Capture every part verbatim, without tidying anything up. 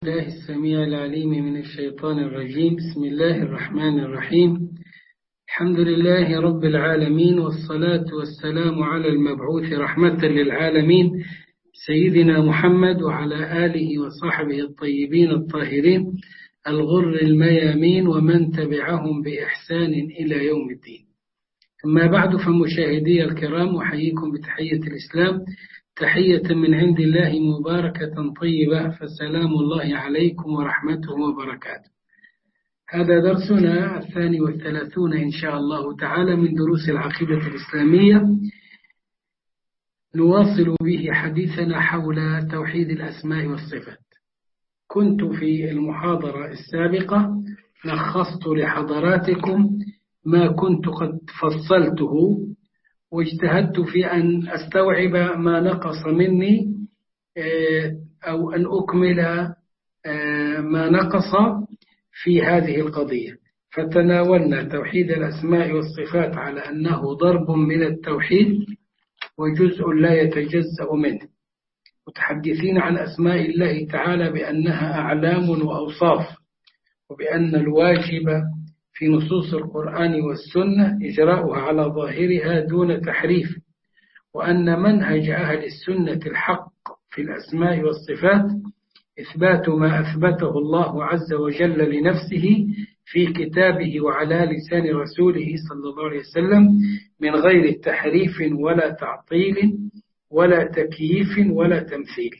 الله السميع العليم من الشيطان الرجيم. بسم الله الرحمن الرحيم. الحمد لله رب العالمين، والصلاة والسلام على المبعوث رحمة للعالمين سيدنا محمد وعلى آله وصحبه الطيبين الطاهرين الغر الميامين ومن تبعهم بإحسان إلى يوم الدين. أما بعد، فمشاهدي الكرام، أحييكم بتحية الإسلام، تحية من عند الله مباركة طيبة، فسلام الله عليكم ورحمته وبركاته. هذا درسنا الثاني والثلاثون إن شاء الله تعالى من دروس العقيدة الإسلامية، نواصل به حديثنا حول توحيد الأسماء والصفات. كنت في المحاضرة السابقة لخصت لحضراتكم ما كنت قد فصلته، واجتهدت في أن أستوعب ما نقص مني أو أن أكمل ما نقص في هذه القضية. فتناولنا توحيد الأسماء والصفات على أنه ضرب من التوحيد وجزء لا يتجزأ منه، متحدثين عن أسماء الله تعالى بأنها أعلام وأوصاف، وبأن الواجب في نصوص القرآن والسنة إجراؤها على ظاهرها دون تحريف، وأن منهج أهل السنة الحق في الأسماء والصفات إثبات ما أثبته الله عز وجل لنفسه في كتابه وعلى لسان رسوله صلى الله عليه وسلم من غير تحريف ولا تعطيل ولا تكييف ولا تمثيل،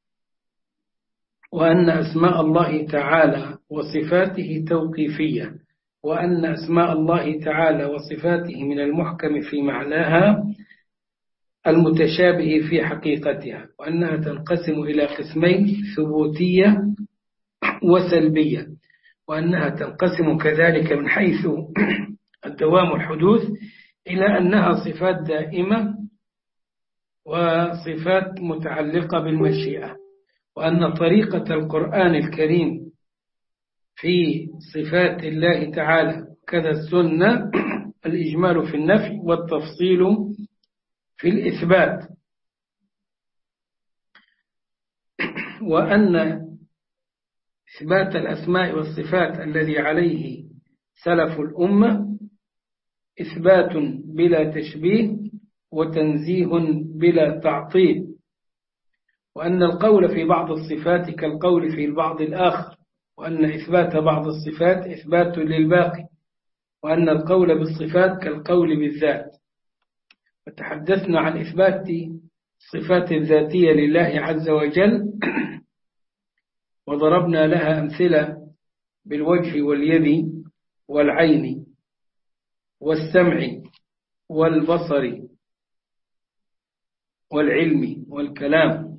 وأن أسماء الله تعالى وصفاته توقيفية، وأن أسماء الله تعالى وصفاته من المحكم في معناها المتشابه في حقيقتها، وأنها تنقسم إلى قسمين: ثبوتية وسلبية، وأنها تنقسم كذلك من حيث الدوام الحدوث إلى أنها صفات دائمة وصفات متعلقة بالمشيئة، وأن طريقة القرآن الكريم في صفات الله تعالى كذا السنة الإجمال في النفي والتفصيل في الإثبات، وأن إثبات الأسماء والصفات الذي عليه سلف الأمة إثبات بلا تشبيه وتنزيه بلا تعطيل، وأن القول في بعض الصفات كالقول في البعض الآخر، وأن إثبات بعض الصفات إثبات للباقي، وأن القول بالصفات كالقول بالذات. وتحدثنا عن إثبات صفات الذاتية لله عز وجل، وضربنا لها أمثلة بالوجه واليد والعين والسمع والبصر والعلم والكلام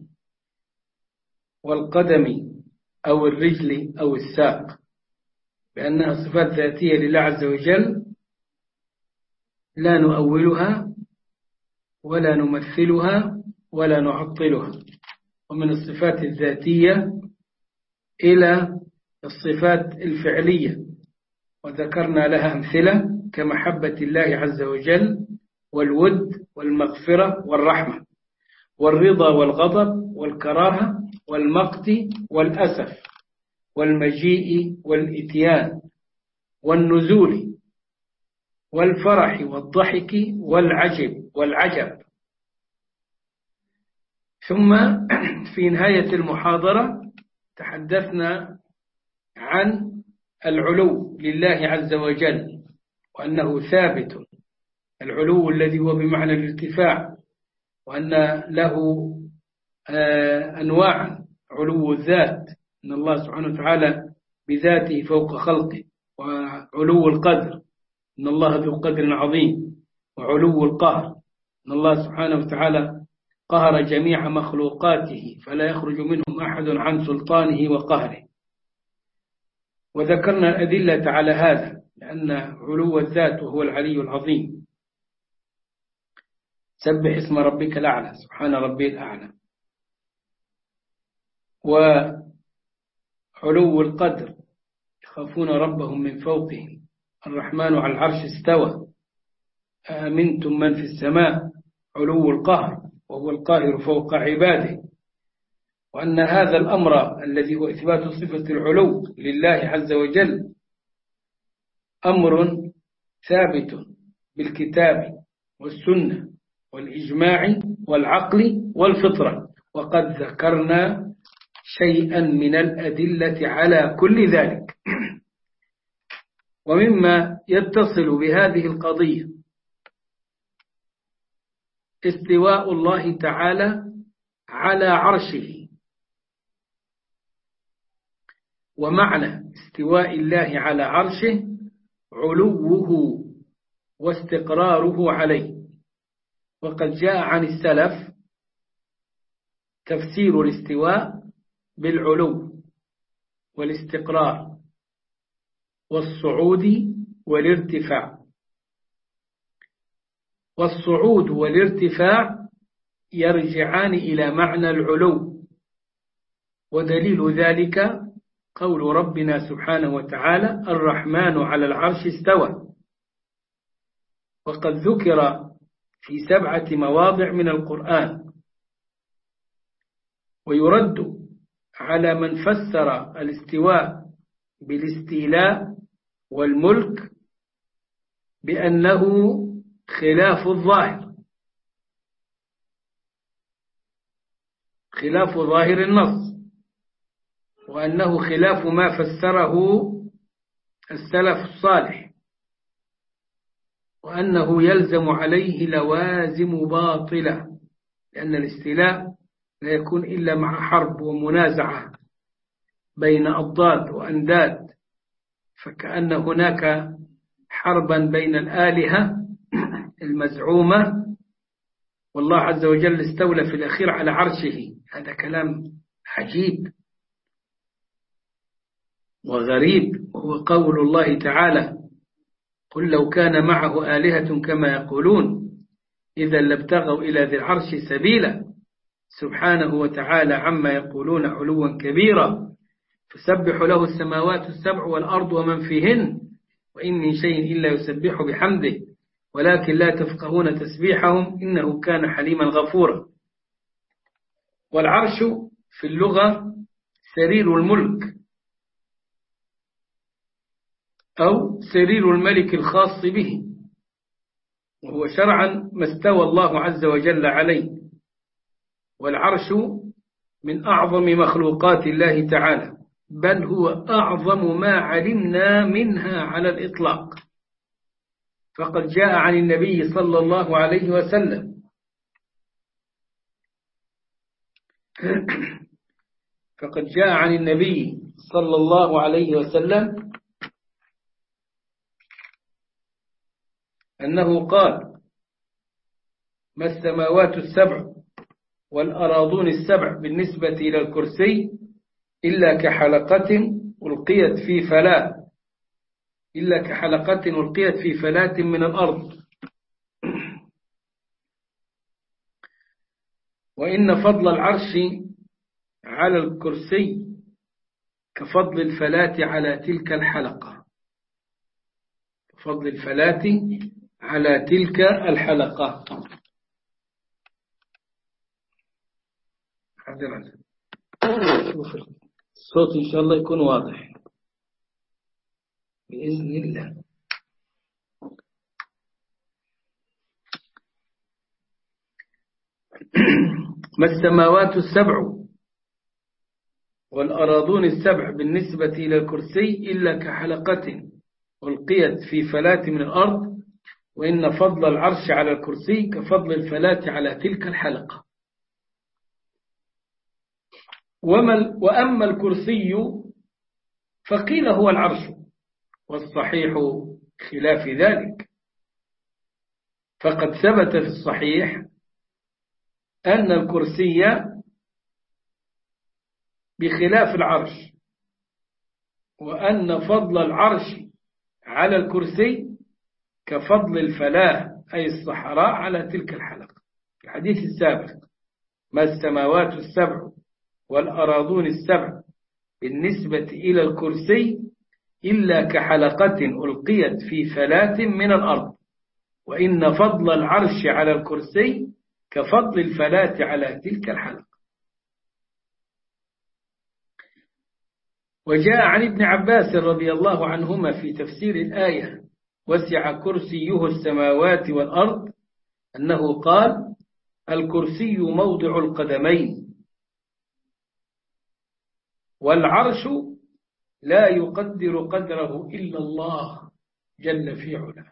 والقدم أو الرجل أو الساق، بأنها صفات ذاتية لله عز وجل لا نؤولها ولا نمثلها ولا نعطلها. ومن الصفات الذاتية إلى الصفات الفعلية، وذكرنا لها أمثلة كمحبة الله عز وجل والود والمغفرة والرحمة والرضا والغضب والكراهة والمقت والأسف والمجيء والإتيان والنزول والفرح والضحك والعجب والعجب. ثم في نهاية المحاضرة تحدثنا عن العلو لله عز وجل، وأنه ثابت، العلو الذي هو بمعنى الارتفاع، وأن له أنواع: علو الذات، أن الله سبحانه وتعالى بذاته فوق خلقه، وعلو القدر، أن الله ذو قدر عظيم، وعلو القهر، أن الله سبحانه وتعالى قهر جميع مخلوقاته فلا يخرج منهم أحد عن سلطانه وقهره. وذكرنا الأدلة على هذا، لأن علو الذات وهو العلي العظيم. سبح اسم ربك الأعلى، سبحان ربي الأعلى. وعلو القدر، يخافون ربهم من فوقهم، الرحمن على العرش استوى، أأمنتم من في السماء. علو القهر، وهو القاهر فوق عباده. وأن هذا الأمر الذي هو إثبات صفة العلو لله عز وجل أمر ثابت بالكتاب والسنة والإجماع والعقل والفطرة، وقد ذكرنا شيئا من الأدلة على كل ذلك. ومما يتصل بهذه القضية استواء الله تعالى على عرشه، ومعنى استواء الله على عرشه علوه واستقراره عليه. وقد جاء عن السلف تفسير الاستواء بالعلو والاستقرار والصعود والارتفاع. والصعود والارتفاع يرجعان إلى معنى العلو، ودليل ذلك قول ربنا سبحانه وتعالى الرحمن على العرش استوى. وقد ذكر في سبعة مواضع من القرآن. ويرد على من فسر الاستواء بالاستيلاء والملك بأنه خلاف الظاهر، خلاف ظاهر النص، وأنه خلاف ما فسره السلف الصالح، وأنه يلزم عليه لوازم باطلة، لأن الاستيلاء لا يكون إلا مع حرب ومنازعة بين أضداد وأنداد، فكأن هناك حربا بين الآلهة المزعومة، والله عز وجل استولى في الأخير على عرشه. هذا كلام عجيب وغريب، وهو قول الله تعالى قل لو كان معه آلهة كما يقولون إذا لابتغوا إلى ذي العرش سبيلا سبحانه وتعالى عما يقولون علوا كبيرا تسبح له السماوات السبع والأرض ومن فيهن وإن من شيء إلا يسبح بحمده ولكن لا تفقهون تسبيحهم إنه كان حليما غفورا. والعرش في اللغة سرير الملك أو سرير الملك الخاص به، وهو شرعا ما استوى الله عز وجل عليه. والعرش من أعظم مخلوقات الله تعالى، بل هو أعظم ما علمنا منها على الإطلاق. فقد جاء عن النبي صلى الله عليه وسلم فقد جاء عن النبي صلى الله عليه وسلم أنه قال ما السماوات السبع والأراضون السبع بالنسبة إلى الكرسي إلا كحلقة ألقيت في فلاة إلا كحلقة ألقيت في فلاة من الأرض. وإن فضل العرش على الكرسي كفضل الفلاة على تلك الحلقة، فضل الفلاة على تلك الحلقة. حاضر الصوت إن شاء الله يكون واضح بإذن الله. ما السماوات السبع والأراضون السبع بالنسبة إلى الكرسي إلا كحلقة ألقيت في فلاة من الأرض وإن فضل العرش على الكرسي كفضل الفلاة على تلك الحلقة. وأما الكرسي فقيل هو العرش، والصحيح خلاف ذلك، فقد ثبت في الصحيح أن الكرسي بخلاف العرش، وأن فضل العرش على الكرسي كفضل الفلاة أي الصحراء على تلك الحلقة. في الحديث السابق ما السماوات السبع والأراضون السبع بالنسبة إلى الكرسي إلا كحلقة ألقيت في فلاة من الأرض وإن فضل العرش على الكرسي كفضل الفلاة على تلك الحلقة. وجاء عن ابن عباس رضي الله عنهما في تفسير الآية وسع كرسيه السماوات والأرض أنه قال الكرسي موضع القدمين والعرش لا يقدر قدره إلا الله جل في علاه.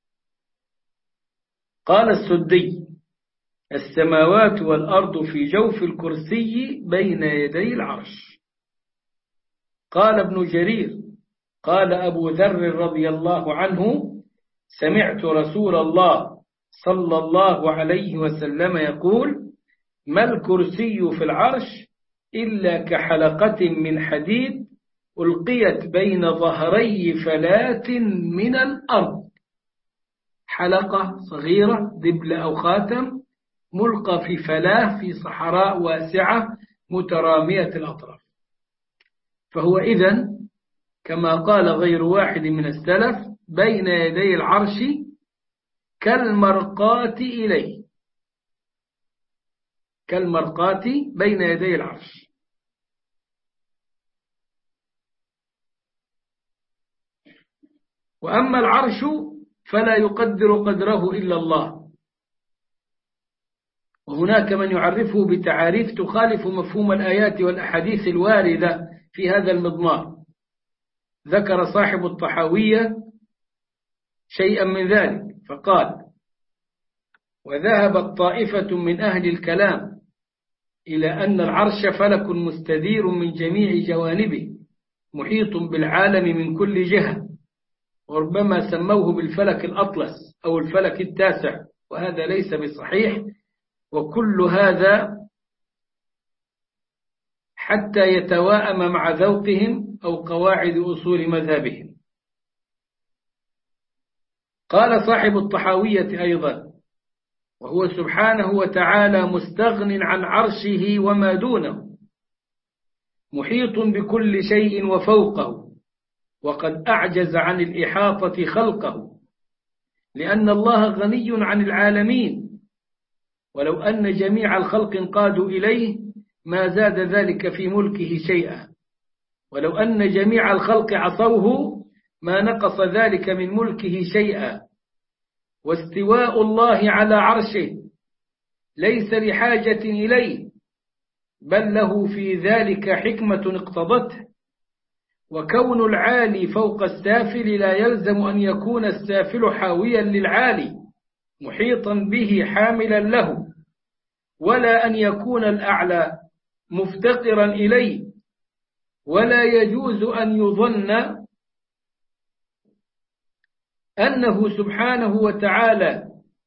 قال السدي السماوات والأرض في جوف الكرسي بين يدي العرش. قال ابن جرير قال أبو ذر رضي الله عنه سمعت رسول الله صلى الله عليه وسلم يقول ما الكرسي في العرش إلا كحلقة من حديد ألقيت بين ظهري فلاة من الأرض. حلقة صغيرة دبل أو خاتم ملقى في فلاة في صحراء واسعة مترامية الأطراف. فهو إذن كما قال غير واحد من السلف بين يدي العرش كالمرقاة إليه، كالمرقاة بين يدي العرش. وأما العرش فلا يقدر قدره إلا الله، وهناك من يعرفه بتعاريف تخالف مفهوم الآيات والأحاديث الواردة في هذا المضمار. ذكر صاحب الطحاوية شيئا من ذلك فقال وذهبت طائفة من أهل الكلام إلى أن العرش فلك مستدير من جميع جوانبه محيط بالعالم من كل جهة، وربما سموه بالفلك الأطلس أو الفلك التاسع، وهذا ليس بصحيح. وكل هذا حتى يتواءم مع ذوقهم أو قواعد أصول مذهبهم. قال صاحب الطحاوية أيضا وهو سبحانه وتعالى مستغن عن عرشه وما دونه محيط بكل شيء وفوقه، وقد أعجز عن الإحاطة خلقه لأن الله غني عن العالمين، ولو أن جميع الخلق انقادوا إليه ما زاد ذلك في ملكه شيئا، ولو أن جميع الخلق عصوه ما نقص ذلك من ملكه شيئا. واستواء الله على عرشه ليس لحاجة إليه، بل له في ذلك حكمة اقتضته. وكون العالي فوق السافل لا يلزم أن يكون السافل حاويا للعالي محيطا به حاملا له، ولا أن يكون الأعلى مفتقرا إليه. ولا يجوز أن يظن أنه سبحانه وتعالى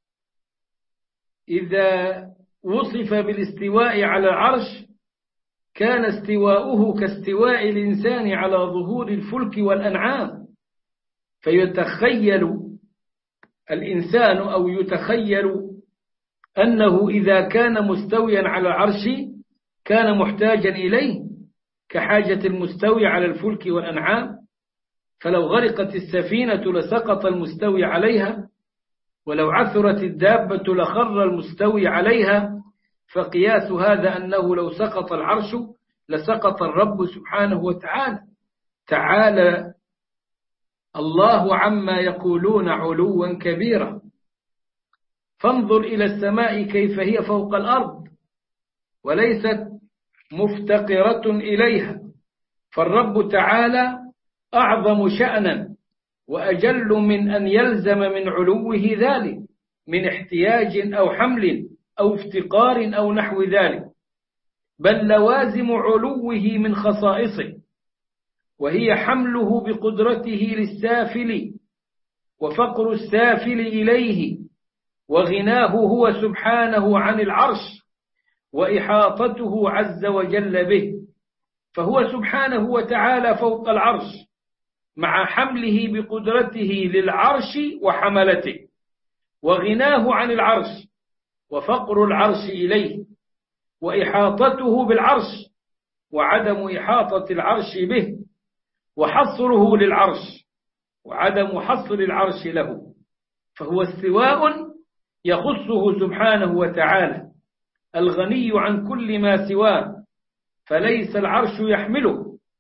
إذا وصف بالاستواء على العرش كان استواؤه كاستواء الإنسان على ظهور الفلك والأنعام، فيتخيل الإنسان أو يتخيل أنه إذا كان مستويا على العرش كان محتاجا إليه كحاجة المستوي على الفلك والأنعام، فلو غرقت السفينة لسقط المستوي عليها، ولو عثرت الدابة لخر المستوي عليها. فقياس هذا أنه لو سقط العرش لسقط الرب سبحانه وتعالى. تعالى الله عما يقولون علوا كبيرا. فانظر إلى السماء كيف هي فوق الأرض وليست مفتقرة إليها، فالرب تعالى أعظم شأنا وأجل من أن يلزم من علوه ذلك من احتياج أو حمل أو افتقار أو نحو ذلك، بل لوازم علوه من خصائصه، وهي حمله بقدرته للسافل وفقر السافل إليه، وغناه هو سبحانه عن العرش، وإحاطته عز وجل به. فهو سبحانه وتعالى فوق العرش مع حمله بقدرته للعرش وحملته، وغناه عن العرش وفقر العرش إليه، وإحاطته بالعرش وعدم إحاطة العرش به، وحصره للعرش وعدم حصر العرش له. فهو استواء يخصه سبحانه وتعالى الغني عن كل ما سواه، فليس العرش يحمله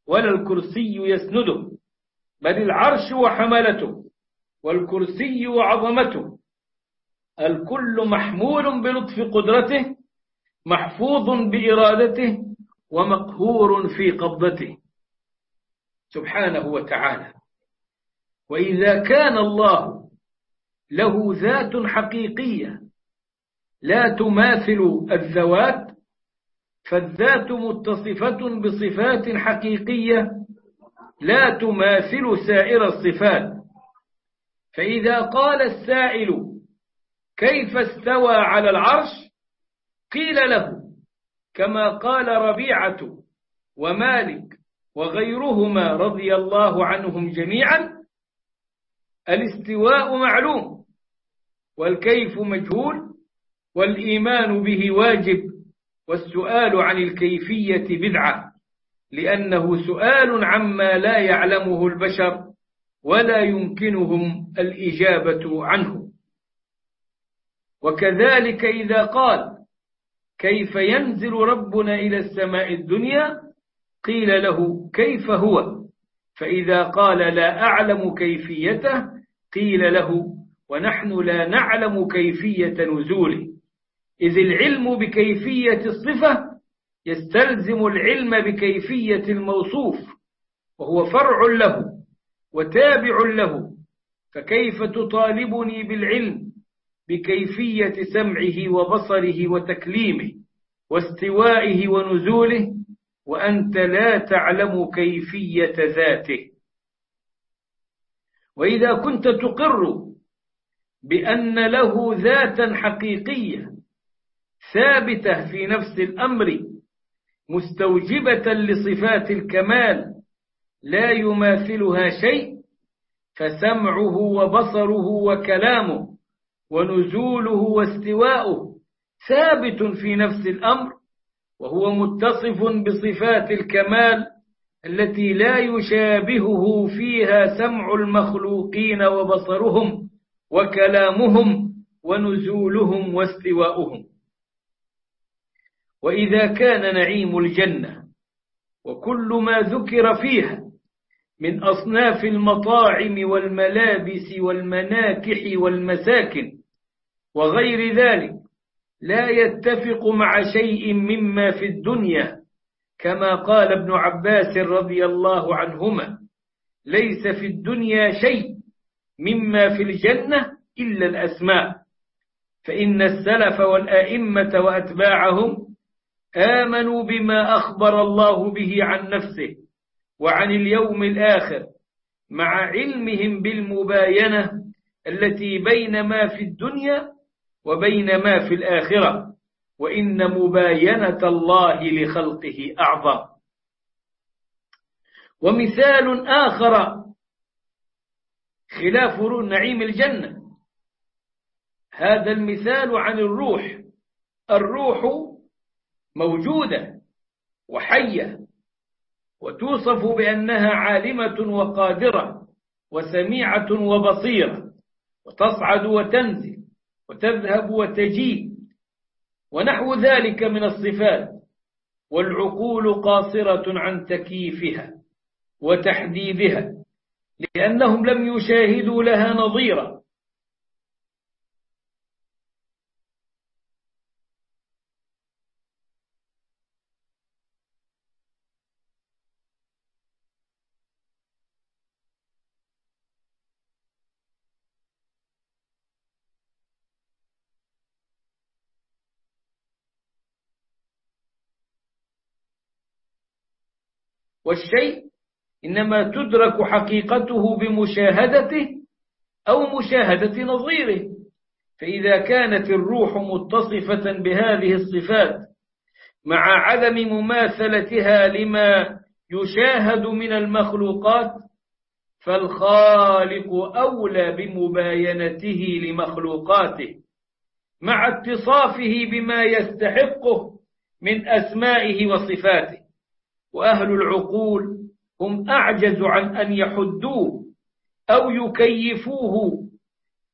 ولا الكرسي يسنده، بل العرش وحملته والكرسي وعظمته، الكل محمول بلطف قدرته، محفوظ بإرادته، ومقهور في قبضته سبحانه وتعالى. وإذا كان الله له ذات حقيقية لا تماثل الذوات، فالذات متصفة بصفات حقيقية لا تماثل سائر الصفات. فإذا قال السائل كيف استوى على العرش، قيل له كما قال ربيعة ومالك وغيرهما رضي الله عنهم جميعا: الاستواء معلوم والكيف مجهول، والإيمان به واجب، والسؤال عن الكيفية بدعة، لأنه سؤال عما لا يعلمه البشر ولا يمكنهم الإجابة عنه. وكذلك إذا قال كيف ينزل ربنا إلى السماء الدنيا، قيل له كيف هو، فإذا قال لا أعلم كيفيته، قيل له ونحن لا نعلم كيفية نزوله، إذ العلم بكيفية الصفة يستلزم العلم بكيفية الموصوف، وهو فرع له وتابع له، فكيف تطالبني بالعلم بكيفية سمعه وبصره وتكليمه واستوائه ونزوله وأنت لا تعلم كيفية ذاته؟ وإذا كنت تقر بأن له ذاتا حقيقية ثابتة في نفس الأمر مستوجبة لصفات الكمال لا يماثلها شيء، فسمعه وبصره وكلامه ونزوله واستواؤه ثابت في نفس الأمر، وهو متصف بصفات الكمال التي لا يشابهه فيها سمع المخلوقين وبصرهم وكلامهم ونزولهم واستواؤهم. وإذا كان نعيم الجنة وكل ما ذكر فيها من أصناف المطاعم والملابس والمناكح والمساكن وغير ذلك لا يتفق مع شيء مما في الدنيا، كما قال ابن عباس رضي الله عنهما: ليس في الدنيا شيء مما في الجنة إلا الأسماء، فإن السلف والآئمة وأتباعهم آمنوا بما أخبر الله به عن نفسه وعن اليوم الآخر، مع علمهم بالمباينة التي بين ما في الدنيا وبين ما في الآخرة، وإن مباينة الله لخلقه أعظم. ومثال آخر خلاف نعيم الجنة، هذا المثال عن الروح. الروح موجودة وحية وتوصف بأنها عالمة وقادرة وسميعة وبصيرة، وتصعد وتنزل وتذهب وتجيء ونحو ذلك من الصفات، والعقول قاصرة عن تكييفها وتحديدها لأنهم لم يشاهدوا لها نظيرا. والشيء إنما تدرك حقيقته بمشاهدته أو مشاهدة نظيره، فإذا كانت الروح متصفة بهذه الصفات مع عدم مماثلتها لما يشاهد من المخلوقات، فالخالق أولى بمباينته لمخلوقاته مع اتصافه بما يستحقه من أسمائه وصفاته. وأهل العقول هم أعجز عن أن يحدوه أو يكيفوه،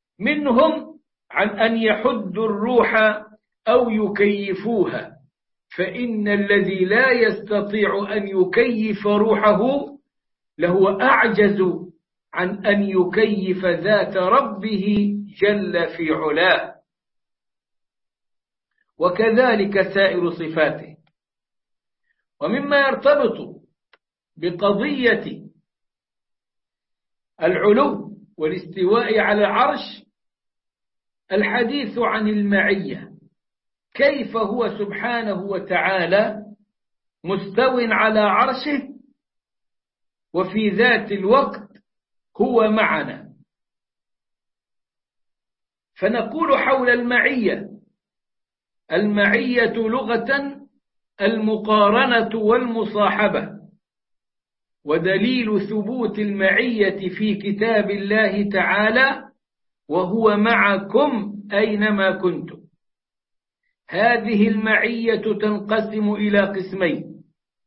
منهم عن أن يحدوا الروح أو يكيفوها، فإن الذي لا يستطيع أن يكيف روحه لهو أعجز عن أن يكيف ذات ربه جل في علاه، وكذلك سائر صفاته. ومما يرتبط بقضية العلو والاستواء على العرش الحديث عن المعية، كيف هو سبحانه وتعالى مستو على عرشه وفي ذات الوقت هو معنا. فنقول حول المعية: المعية لغة المقارنة والمصاحبة، ودليل ثبوت المعية في كتاب الله تعالى: وهو معكم أينما كنتم. هذه المعية تنقسم إلى قسمين: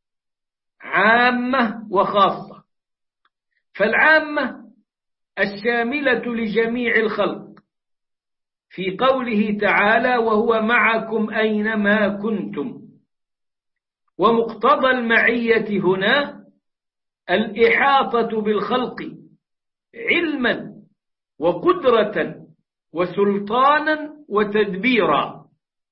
عامة وخاصة. فالعامة الشاملة لجميع الخلق في قوله تعالى: وهو معكم أينما كنتم. ومقتضى المعية هنا الإحاطة بالخلق علما وقدرة وسلطانا وتدبيرا.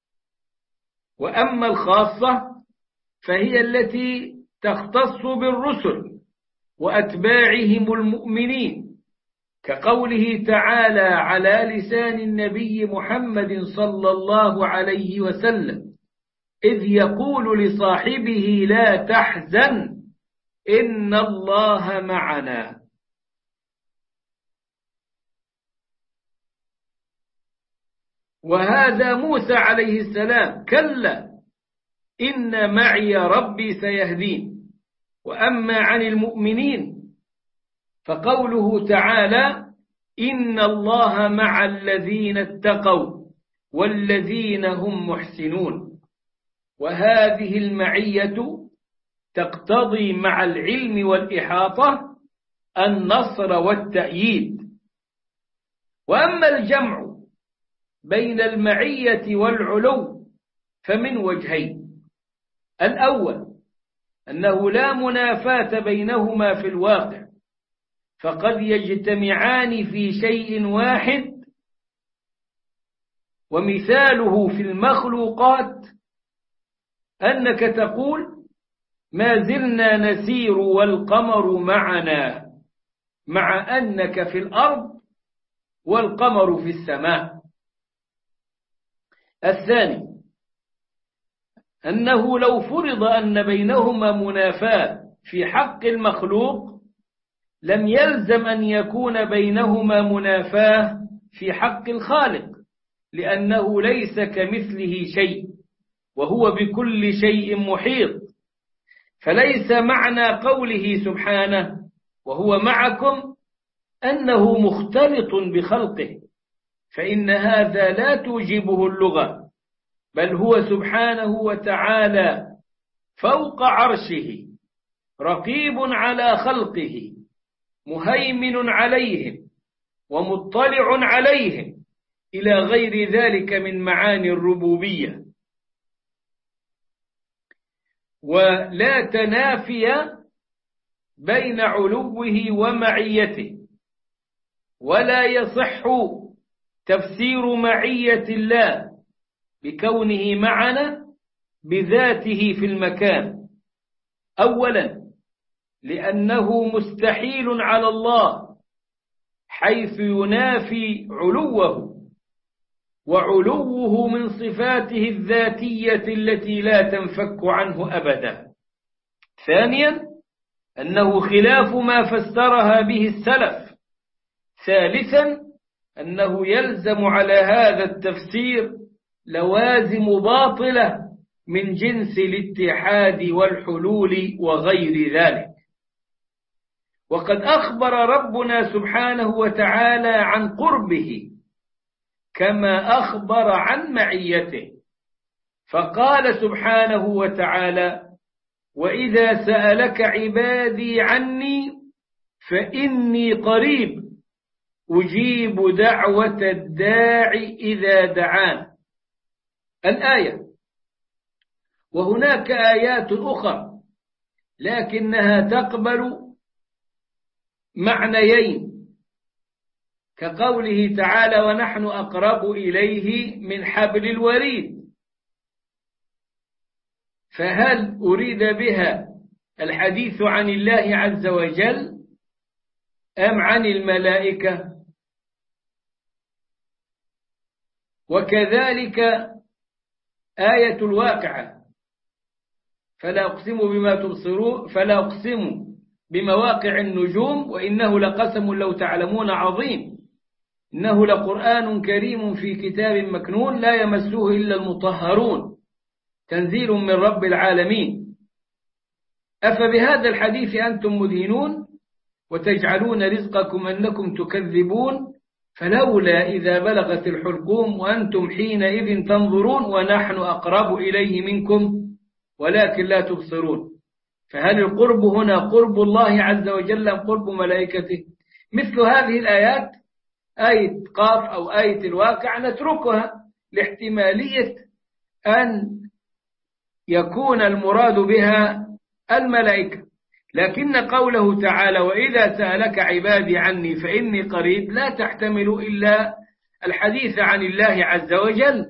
وأما الخاصة فهي التي تختص بالرسل وأتباعهم المؤمنين، كقوله تعالى على لسان النبي محمد صلى الله عليه وسلم: إذ يقول لصاحبه لا تحزن إن الله معنا. وهذا موسى عليه السلام: كلا إن معي ربي سيهدين. وأما عن المؤمنين فقوله تعالى: إن الله مع الذين اتقوا والذين هم محسنون. وهذه المعية تقتضي مع العلم والإحاطة النصر والتأييد. وأما الجمع بين المعية والعلو فمن وجهين: الأول أنه لا منافاة بينهما في الواقع، فقد يجتمعان في شيء واحد. ومثاله في المخلوقات أنك تقول: ما زلنا نسير والقمر معنا، مع أنك في الأرض والقمر في السماء. الثاني أنه لو فرض أن بينهما منافاة في حق المخلوق لم يلزم أن يكون بينهما منافاة في حق الخالق، لأنه ليس كمثله شيء وهو بكل شيء محيط. فليس معنى قوله سبحانه وهو معكم أنه مختلط بخلقه، فإن هذا لا توجبه اللغة، بل هو سبحانه وتعالى فوق عرشه رقيب على خلقه مهيمن عليهم ومطلع عليهم، إلى غير ذلك من معاني الربوبية. ولا تنافي بين علوه ومعيته، ولا يصح تفسير معية الله بكونه معنا بذاته في المكان. أولا لأنه مستحيل على الله حيث ينافي علوه، وعلوه من صفاته الذاتية التي لا تنفك عنه أبدا. ثانيا أنه خلاف ما فسرها به السلف. ثالثا أنه يلزم على هذا التفسير لوازم باطلة من جنس الاتحاد والحلول وغير ذلك. وقد أخبر ربنا سبحانه وتعالى عن قربه كما أخبر عن معيته، فقال سبحانه وتعالى: وإذا سألك عبادي عني فإني قريب أجيب دعوة الداعي إذا دعان. الآية. وهناك آيات أخرى لكنها تقبل معنيين، كقوله تعالى ونحن أقرب إليه من حبل الوريد. فهل أريد بها الحديث عن الله عز وجل أم عن الملائكة؟ وكذلك آية الواقعة فلا أقسم بما تبصرون فلا أقسم بمواقع النجوم وإنه لقسم لو تعلمون عظيم إنه لقرآن كريم في كتاب مكنون لا يمسه إلا المطهرون تنزيل من رب العالمين. أفبهذا الحديث أنتم مدهنون وتجعلون رزقكم أنكم تكذبون فلولا إذا بلغت الحلقوم وأنتم حينئذ تنظرون ونحن أقرب إليه منكم ولكن لا تبصرون. فهل القرب هنا قرب الله عز وجل أم قرب ملائكته؟ مثل هذه الآيات آية قاف أو آية الواقع نتركها لاحتمالية أن يكون المراد بها الملائكة، لكن قوله تعالى وإذا سألك عبادي عني فإني قريب لا تحتمل إلا الحديث عن الله عز وجل.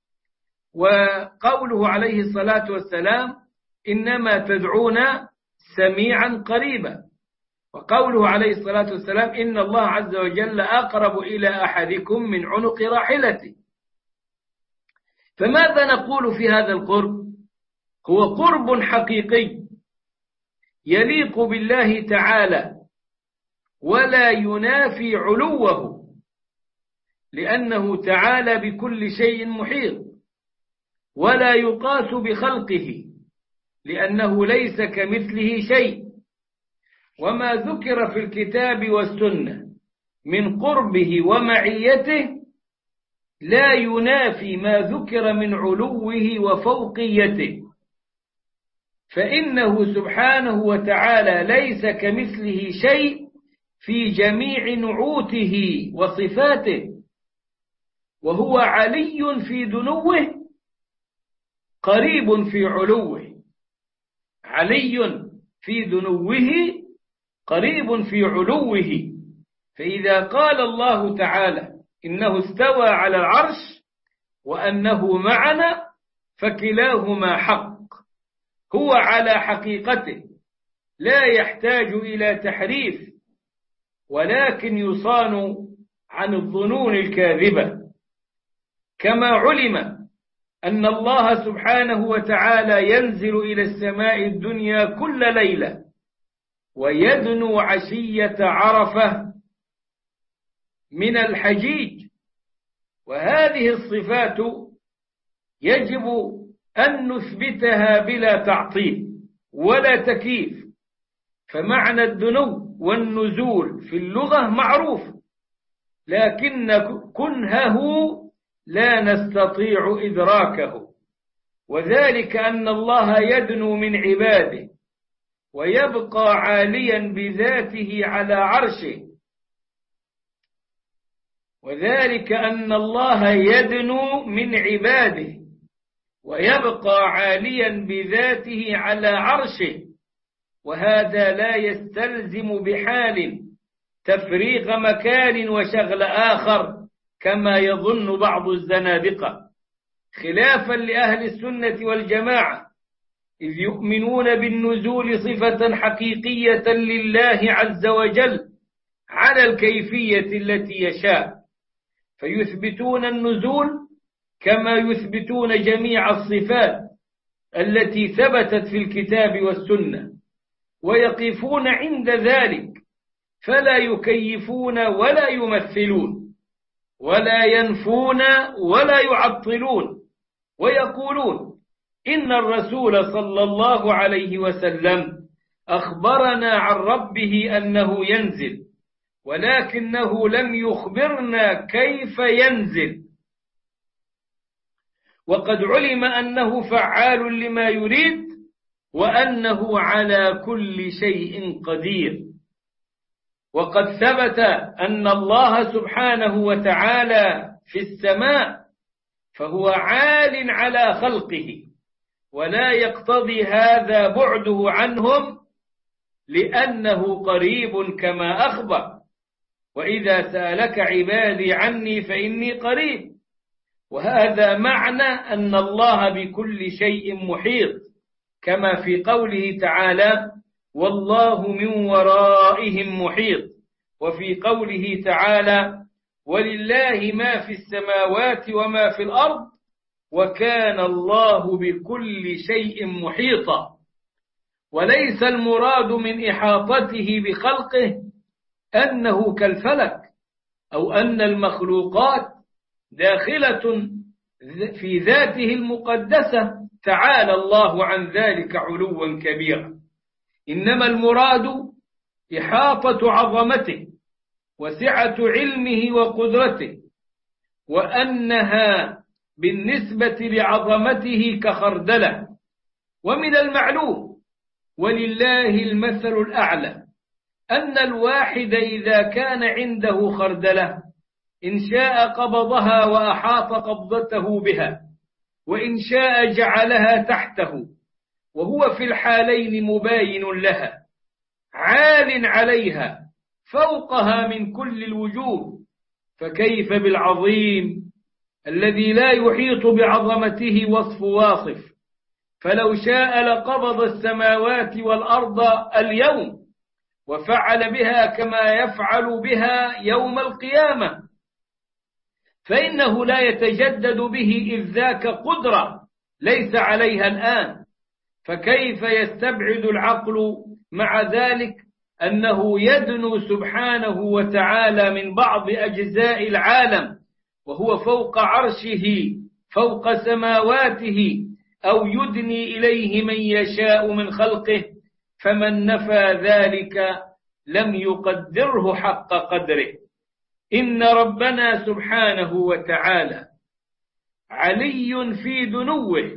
وقوله عليه الصلاة والسلام إنما تدعون سميعا قريبا، وقوله عليه الصلاة والسلام إن الله عز وجل أقرب إلى أحدكم من عنق راحلته. فماذا نقول في هذا القرب؟ هو قرب حقيقي يليق بالله تعالى ولا ينافي علوه، لأنه تعالى بكل شيء محيط، ولا يقاس بخلقه لأنه ليس كمثله شيء. وما ذكر في الكتاب والسنة من قربه ومعيته لا ينافي ما ذكر من علوه وفوقيته، فإنه سبحانه وتعالى ليس كمثله شيء في جميع نعوته وصفاته، وهو علي في دنوه قريب في علوه، علي في دنوه قريب في علوه. فإذا قال الله تعالى إنه استوى على العرش وأنه معنا فكلاهما حق، هو على حقيقته لا يحتاج إلى تحريف ولكن يصان عن الظنون الكاذبة. كما علم أن الله سبحانه وتعالى ينزل إلى السماء الدنيا كل ليلة ويدنو عشية عرفة من الحجيج، وهذه الصفات يجب أن نثبتها بلا تعطيل ولا تكييف. فمعنى الدنو والنزول في اللغة معروف، لكن كنهه لا نستطيع إدراكه، وذلك أن الله يدنو من عباده ويبقى عاليا بذاته على عرشه، وذلك أن الله يدنو من عباده ويبقى عاليا بذاته على عرشه، وهذا لا يستلزم بحال تفريغ مكان وشغل آخر كما يظن بعض الزنادقة، خلافا لأهل السنة والجماعة، إذ يؤمنون بالنزول صفة حقيقية لله عز وجل على الكيفية التي يشاء، فيثبتون النزول كما يثبتون جميع الصفات التي ثبتت في الكتاب والسنة، ويقفون عند ذلك فلا يكيفون ولا يمثلون ولا ينفون ولا يعطلون، ويقولون إن الرسول صلى الله عليه وسلم أخبرنا عن ربه أنه ينزل، ولكنه لم يخبرنا كيف ينزل، وقد علم أنه فعال لما يريد وأنه على كل شيء قدير. وقد ثبت أن الله سبحانه وتعالى في السماء فهو عال على خلقه، ولا يقتضي هذا بعده عنهم لأنه قريب كما أخبر: وإذا سألك عبادي عني فإني قريب. وهذا معنى أن الله بكل شيء محيط، كما في قوله تعالى: والله من ورائهم محيط. وفي قوله تعالى: ولله ما في السماوات وما في الأرض وكان الله بكل شيء محيطا. وليس المراد من إحاطته بخلقه أنه كالفلك، أو أن المخلوقات داخلة في ذاته المقدسة تعالى الله عن ذلك علوا كبيرا، إنما المراد إحاطة عظمته وسعة علمه وقدرته، وأنها بالنسبة لعظمته كخردلة. ومن المعلوم ولله المثل الأعلى أن الواحد إذا كان عنده خردلة إن شاء قبضها وأحاط قبضته بها، وإن شاء جعلها تحته، وهو في الحالين مباين لها، عال عليها فوقها من كل الوجوه. فكيف بالعظيم الذي لا يحيط بعظمته وصف واصف؟ فلو شاء لقبض السماوات والأرض اليوم وفعل بها كما يفعل بها يوم القيامة، فإنه لا يتجدد به إذ ذاك قدرة ليس عليها الآن. فكيف يستبعد العقل مع ذلك أنه يدنو سبحانه وتعالى من بعض أجزاء العالم وهو فوق عرشه فوق سماواته، أو يدني إليه من يشاء من خلقه؟ فمن نفى ذلك لم يقدره حق قدره. إن ربنا سبحانه وتعالى علي في دنوه،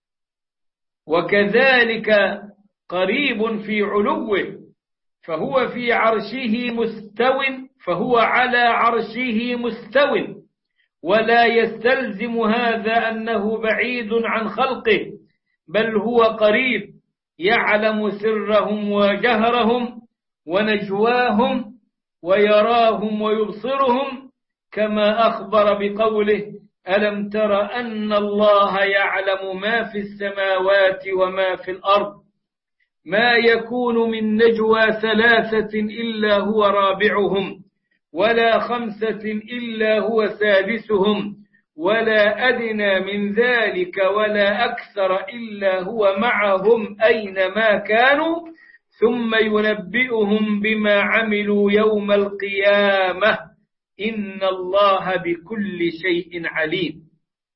وكذلك قريب في علوه، فهو في عرشه مستو، فهو على عرشه مستو، ولا يستلزم هذا أنه بعيد عن خلقه، بل هو قريب يعلم سرهم وجهرهم ونجواهم، ويراهم ويبصرهم، كما أخبر بقوله: ألم تر أن الله يعلم ما في السماوات وما في الأرض، ما يكون من نجوى ثلاثة إلا هو رابعهم، ولا خمسة إلا هو سادسهم، ولا أدنى من ذلك ولا أكثر إلا هو معهم أينما كانوا، ثم ينبئهم بما عملوا يوم القيامة، إن الله بكل شيء عليم.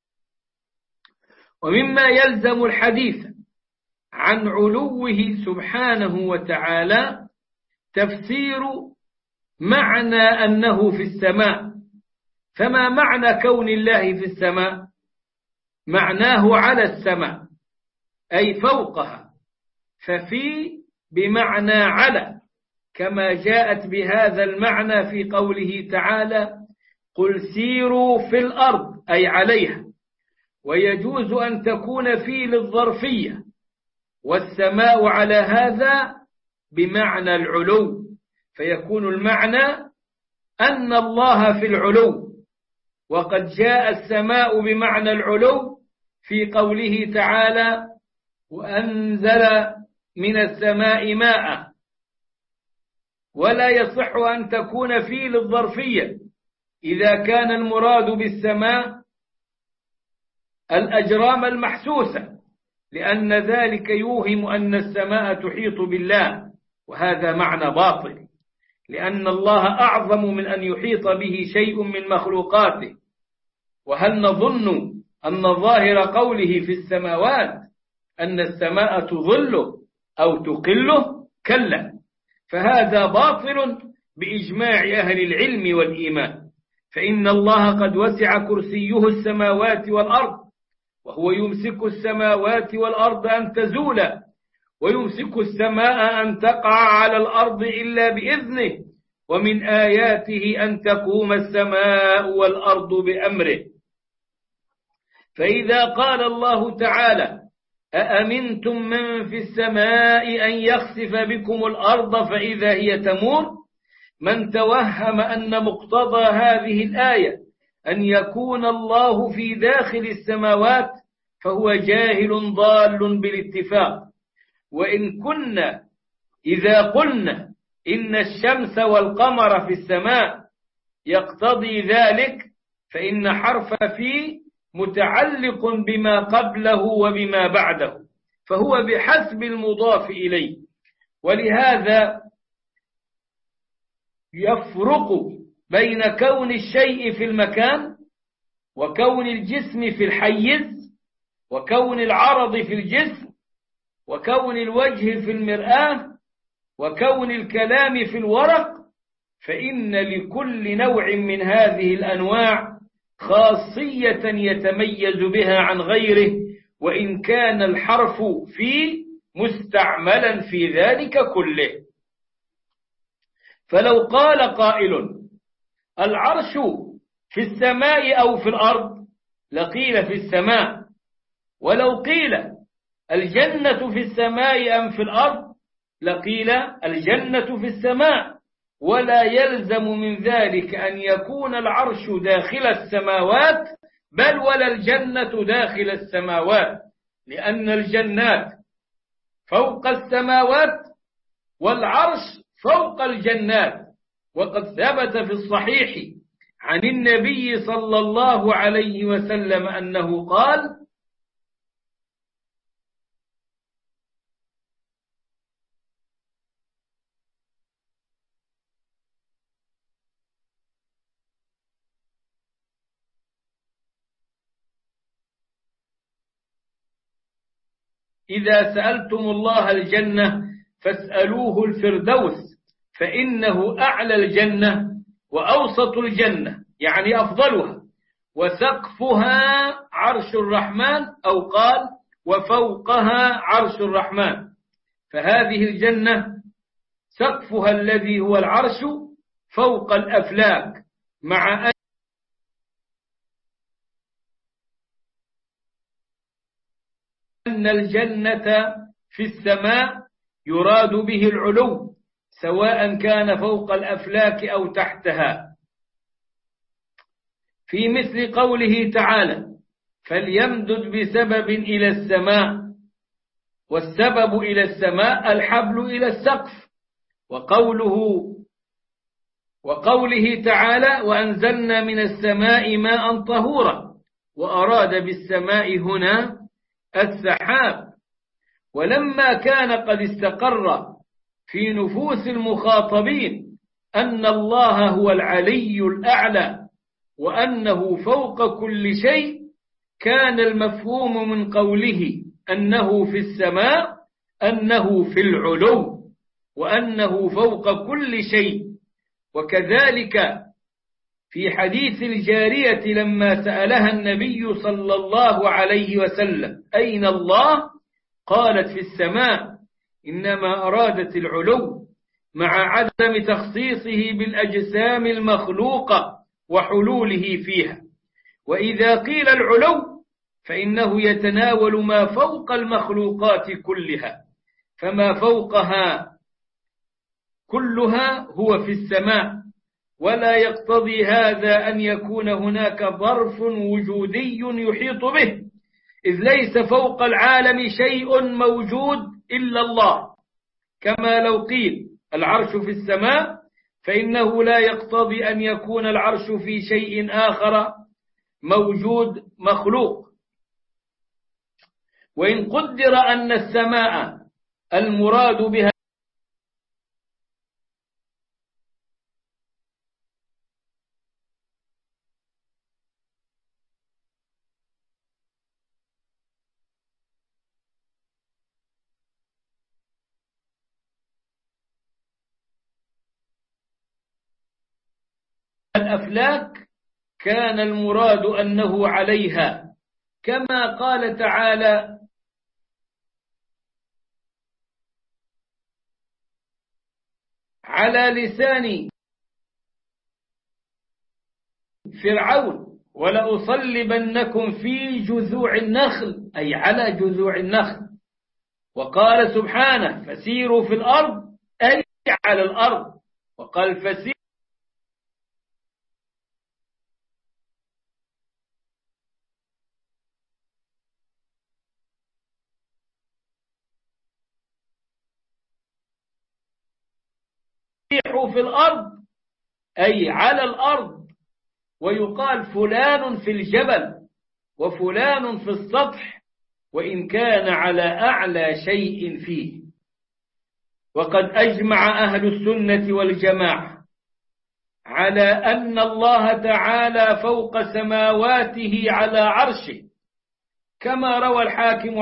ومما يلزم الحديث عن علوه سبحانه وتعالى تفسير معنى أنه في السماء. فما معنى كون الله في السماء؟ معناه على السماء أي فوقها، ففي بمعنى على، كما جاءت بهذا المعنى في قوله تعالى: قل سيروا في الأرض أي عليها. ويجوز أن تكون في للظرفية، والسماء على هذا بمعنى العلو، فيكون المعنى أن الله في العلو. وقد جاء السماء بمعنى العلو في قوله تعالى: وأنزل من السماء ماء. ولا يصح أن تكون في للظرفية إذا كان المراد بالسماء الأجرام المحسوسة، لأن ذلك يوهم أن السماء تحيط بالله، وهذا معنى باطل، لأن الله أعظم من أن يحيط به شيء من مخلوقاته. وهل نظن أن ظاهر قوله في السماوات أن السماء تظله أو تقله؟ كلا، فهذا باطل بإجماع أهل العلم والإيمان، فإن الله قد وسع كرسيه السماوات والأرض، وهو يمسك السماوات والأرض أن تزولا، ويمسك السماء أن تقع على الأرض إلا بإذنه، ومن آياته أن تقوم السماء والأرض بأمره. فإذا قال الله تعالى: أأمنتم من في السماء أن يخسف بكم الأرض فإذا هي تمور. من توهم أن مقتضى هذه الآية أن يكون الله في داخل السماوات فهو جاهل ضال بالاتفاق. وإن كنا إذا قلنا إن الشمس والقمر في السماء يقتضي ذلك فإن حرف في متعلق بما قبله وبما بعده، فهو بحسب المضاف إليه. ولهذا يفرق بين كون الشيء في المكان وكون الجسم في الحيز وكون العرض في الجسم وكون الوجه في المرآة وكون الكلام في الورق، فإن لكل نوع من هذه الأنواع خاصية يتميز بها عن غيره، وإن كان الحرف في مستعملا في ذلك كله. فلو قال قائل العرش في السماء أو في الأرض لقيل في السماء، ولو قيل الجنة في السماء أم في الأرض لقيل الجنة في السماء، ولا يلزم من ذلك أن يكون العرش داخل السماوات بل ولا الجنة داخل السماوات، لأن الجنات فوق السماوات والعرش فوق الجنات. وقد ثبت في الصحيح عن النبي صلى الله عليه وسلم أنه قال: إذا سألتم الله الجنة فاسألوه الفردوس، فإنه أعلى الجنة وأوسط الجنة، يعني أفضلها، وسقفها عرش الرحمن، أو قال وفوقها عرش الرحمن. فهذه الجنة سقفها الذي هو العرش فوق الأفلاك، مع أن الجنة في السماء يراد به العلو، سواء كان فوق الأفلاك أو تحتها، في مثل قوله تعالى: فليمدد بسبب إلى السماء، والسبب إلى السماء الحبل إلى السقف. وقوله وقوله تعالى: وأنزلنا من السماء ماء طهورا، وأراد بالسماء هنا السحاب. ولما كان قد استقر في نفوس المخاطبين أن الله هو العلي الأعلى وأنه فوق كل شيء، كان المفهوم من قوله أنه في السماء أنه في العلو وأنه فوق كل شيء. وكذلك في حديث الجارية لما سألها النبي صلى الله عليه وسلم: أين الله؟ قالت: في السماء، إنما أرادت العلو، مع عدم تخصيصه بالأجسام المخلوقة وحلوله فيها. وإذا قيل العلو فإنه يتناول ما فوق المخلوقات كلها، فما فوقها كلها هو في السماء، ولا يقتضي هذا أن يكون هناك ظرف وجودي يحيط به، إذ ليس فوق العالم شيء موجود إلا الله. كما لو قيل العرش في السماء فإنه لا يقتضي أن يكون العرش في شيء آخر موجود مخلوق. وإن قدر أن السماء المراد بها الأفلاك، كان المراد أنه عليها، كما قال تعالى: على لسان فرعون ولأصلبنكم في جذوع النخل، أي على جذوع النخل. وقال سبحانه فسيروا في الأرض، أي على الأرض. وقال فسيروا في الأرض، أي على الأرض. ويقال فلان في الجبل وفلان في السطح، وإن كان على أعلى شيء فيه. وقد أجمع أهل السنة والجماعة على أن الله تعالى فوق سماواته على عرشه، كما روى الحاكم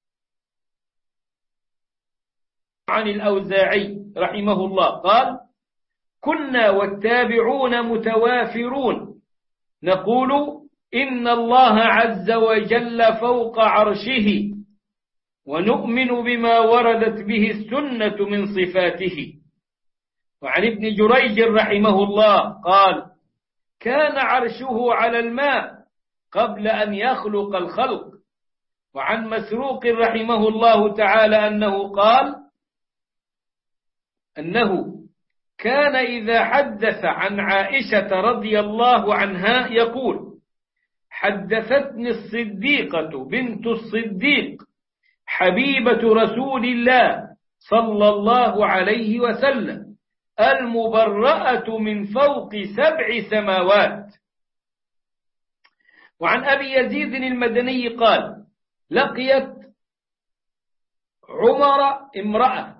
عن الأوزاعي رحمه الله قال: كنا والتابعون متوافرون نقول إن الله عز وجل فوق عرشه، ونؤمن بما وردت به السنة من صفاته. وعن ابن جريج رحمه الله قال: كان عرشه على الماء قبل أن يخلق الخلق. وعن مسروق رحمه الله تعالى أنه قال أنه كان إذا حدث عن عائشة رضي الله عنها يقول: حدثتني الصديقة بنت الصديق حبيبة رسول الله صلى الله عليه وسلم المبرأة من فوق سبع سماوات. وعن أبي يزيد المدني قال: لقيت عمر امرأة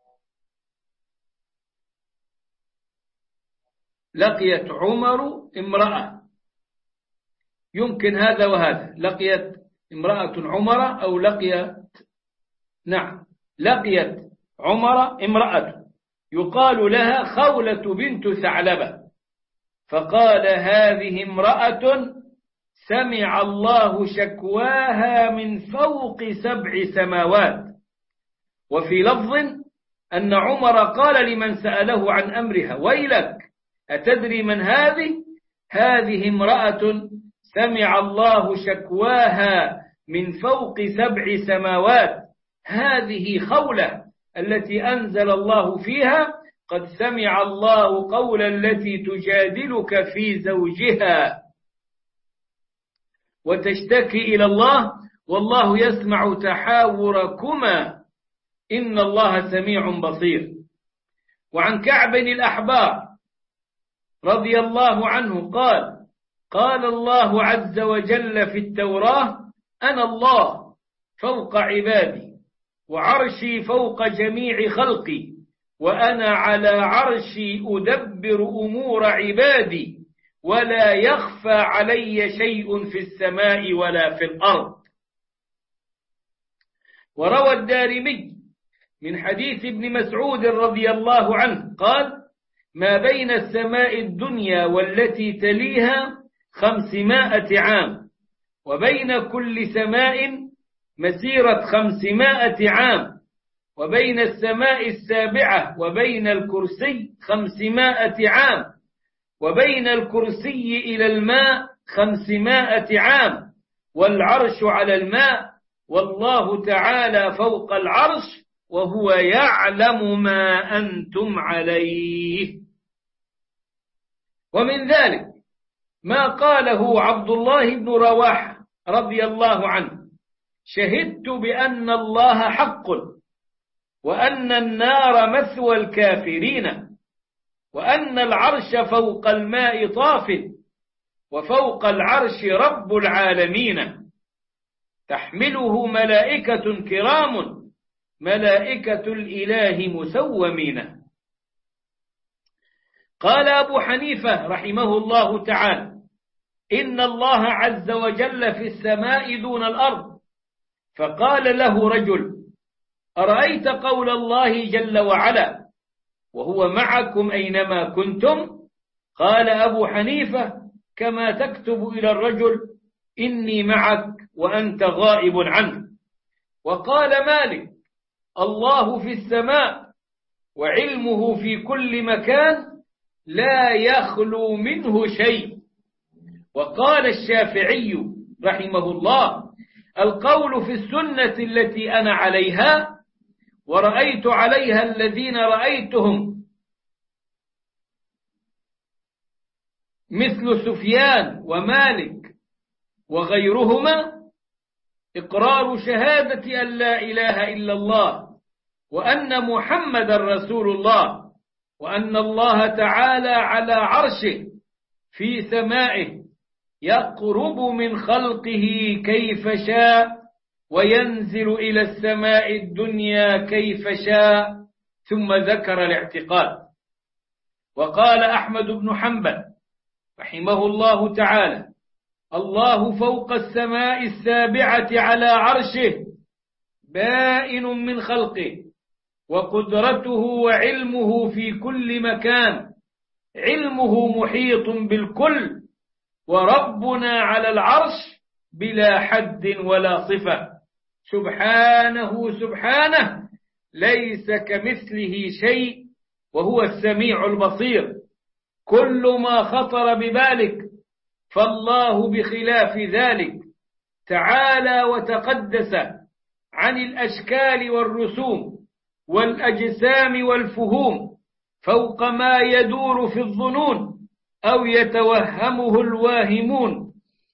لقيت عمر امرأة يمكن هذا وهذا، لقيت امرأة عمر أو لقيت نعم لقيت عمر امرأة يقال لها خولة بنت ثعلبة، فقال: هذه امرأة سمع الله شكواها من فوق سبع سماوات. وفي لفظ أن عمر قال لمن سأله عن أمرها: ويلك أتدري من هذه؟ هذه امرأة سمع الله شكواها من فوق سبع سماوات، هذه خولة التي أنزل الله فيها: قد سمع الله قول التي تجادلك في زوجها وتشتكي إلى الله والله يسمع تحاوركما إن الله سميع بصير. وعن كعب الأحبار رضي الله عنه قال: قال الله عز وجل في التوراة: أنا الله فوق عبادي، وعرشي فوق جميع خلقي، وأنا على عرشي أدبر أمور عبادي، ولا يخفى علي شيء في السماء ولا في الأرض. وروى الدارمي من حديث ابن مسعود رضي الله عنه قال: ما بين السماء الدنيا والتي تليها خمسمائة عام، وبين كل سماء مسيرة خمسمائة عام، وبين السماء السابعة وبين الكرسي خمسمائة عام، وبين الكرسي إلى الماء خمسمائة عام، والعرش على الماء، والله تعالى فوق العرش، وهو يعلم ما أنتم عليه. ومن ذلك ما قاله عبد الله بن رواحة رضي الله عنه: شهدت بأن الله حق، وأن النار مثوى الكافرين، وأن العرش فوق الماء طاف، وفوق العرش رب العالمين تحمله ملائكة كرام ملائكة الإله مسومين. قال أبو حنيفة رحمه الله تعالى: إن الله عز وجل في السماء دون الأرض. فقال له رجل: أرأيت قول الله جل وعلا: وهو معكم أينما كنتم؟ قال أبو حنيفة: كما تكتب إلى الرجل إني معك وأنت غائب عنه. وقال مالك: الله في السماء وعلمه في كل مكان لا يخلو منه شيء. وقال الشافعي رحمه الله: القول في السنة التي أنا عليها ورأيت عليها الذين رأيتهم مثل سفيان ومالك وغيرهما إقرار شهادة أن لا إله إلا الله وأن محمد رسول الله وأن الله تعالى على عرشه في سمائه يقرب من خلقه كيف شاء وينزل إلى السماء الدنيا كيف شاء، ثم ذكر الاعتقاد. وقال أحمد بن حنبل رحمه الله تعالى: الله فوق السماء السابعة على عرشه بائن من خلقه، وقدرته وعلمه في كل مكان، علمه محيط بالكل، وربنا على العرش بلا حد ولا صفة، سبحانه سبحانه ليس كمثله شيء وهو السميع البصير. كل ما خطر ببالك فالله بخلاف ذلك، تعالى وتقدس عن الأشكال والرسوم والأجسام والفهوم، فوق ما يدور في الظنون أو يتوهمه الواهمون.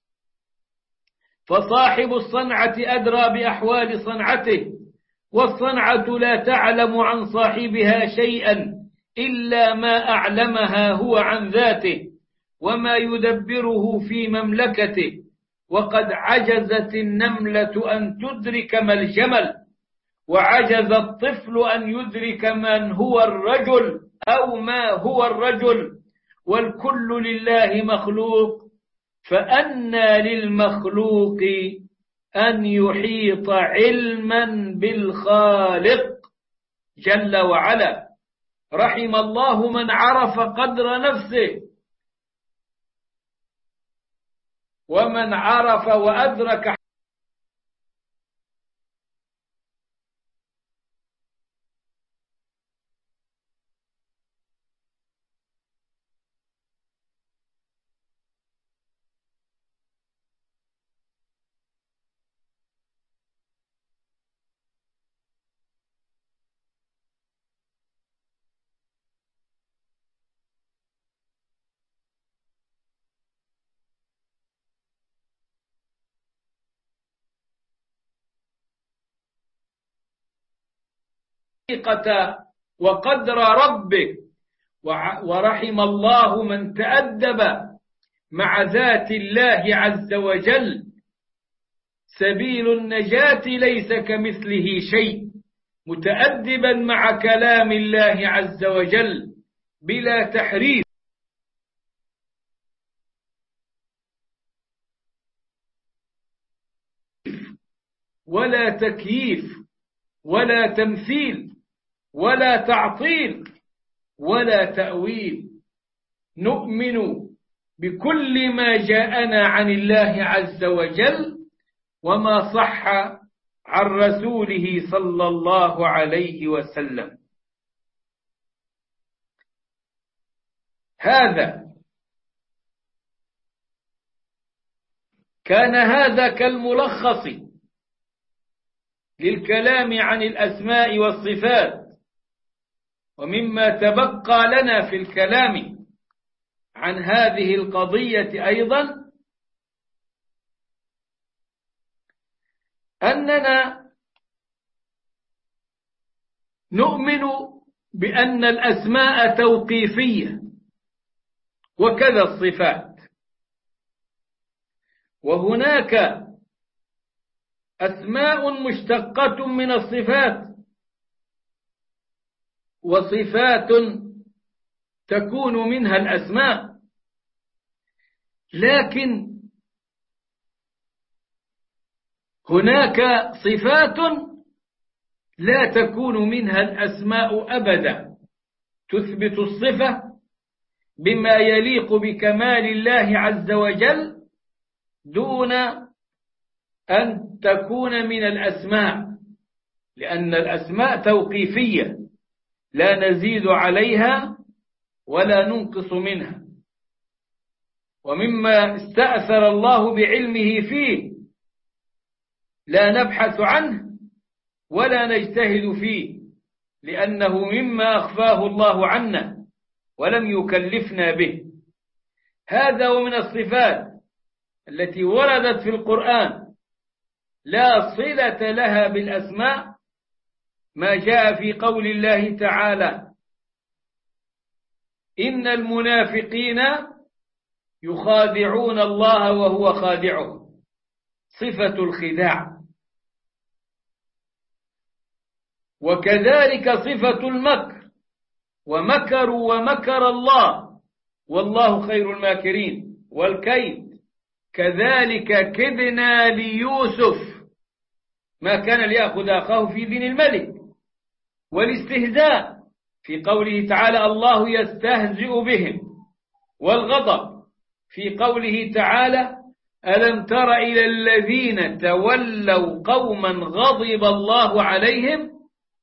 فصاحب الصنعة أدرى بأحوال صنعته، والصنعة لا تعلم عن صاحبها شيئا إلا ما أعلمها هو عن ذاته وما يدبره في مملكته. وقد عجزت النملة أن تدرك ما الجمل، وعجز الطفل أن يدرك من هو الرجل أو ما هو الرجل، والكل لله مخلوق، فأنى للمخلوق أن يحيط علما بالخالق جل وعلا. رحم الله من عرف قدر نفسه، ومن عرف وأدرك وقدر ربه. ورحم الله من تأدب مع ذات الله عز وجل. سبيل النجاة ليس كمثله شيء، متأدبا مع كلام الله عز وجل بلا تحريف ولا تكييف ولا تمثيل ولا تعطيل ولا تأويل. نؤمن بكل ما جاءنا عن الله عز وجل وما صح عن رسوله صلى الله عليه وسلم. هذا كان هذا كالملخص للكلام عن الأسماء والصفات. ومما تبقى لنا في الكلام عن هذه القضية أيضا أننا نؤمن بأن الأسماء توقيفية وكذا الصفات، وهناك أسماء مشتقة من الصفات، وصفات تكون منها الأسماء، لكن هناك صفات لا تكون منها الأسماء أبدا، تثبت الصفة بما يليق بكمال الله عز وجل دون أن تكون من الأسماء، لأن الأسماء توقيفية لا نزيد عليها ولا ننقص منها. ومما استأثر الله بعلمه فيه لا نبحث عنه ولا نجتهد فيه، لأنه مما أخفاه الله عنا ولم يكلفنا به. هذا ومن الصفات التي وردت في القرآن لا صلة لها بالأسماء ما جاء في قول الله تعالى: إن المنافقين يخادعون الله وهو خادعهم، صفة الخداع. وكذلك صفة المكر: ومكروا ومكر الله والله خير الماكرين. والكيد: كذلك كدنا ليوسف ما كان ليأخذ أخاه في دين الملك. والاستهزاء في قوله تعالى: الله يستهزئ بهم. والغضب في قوله تعالى: ألم تر إلى الذين تولوا قوما غضب الله عليهم،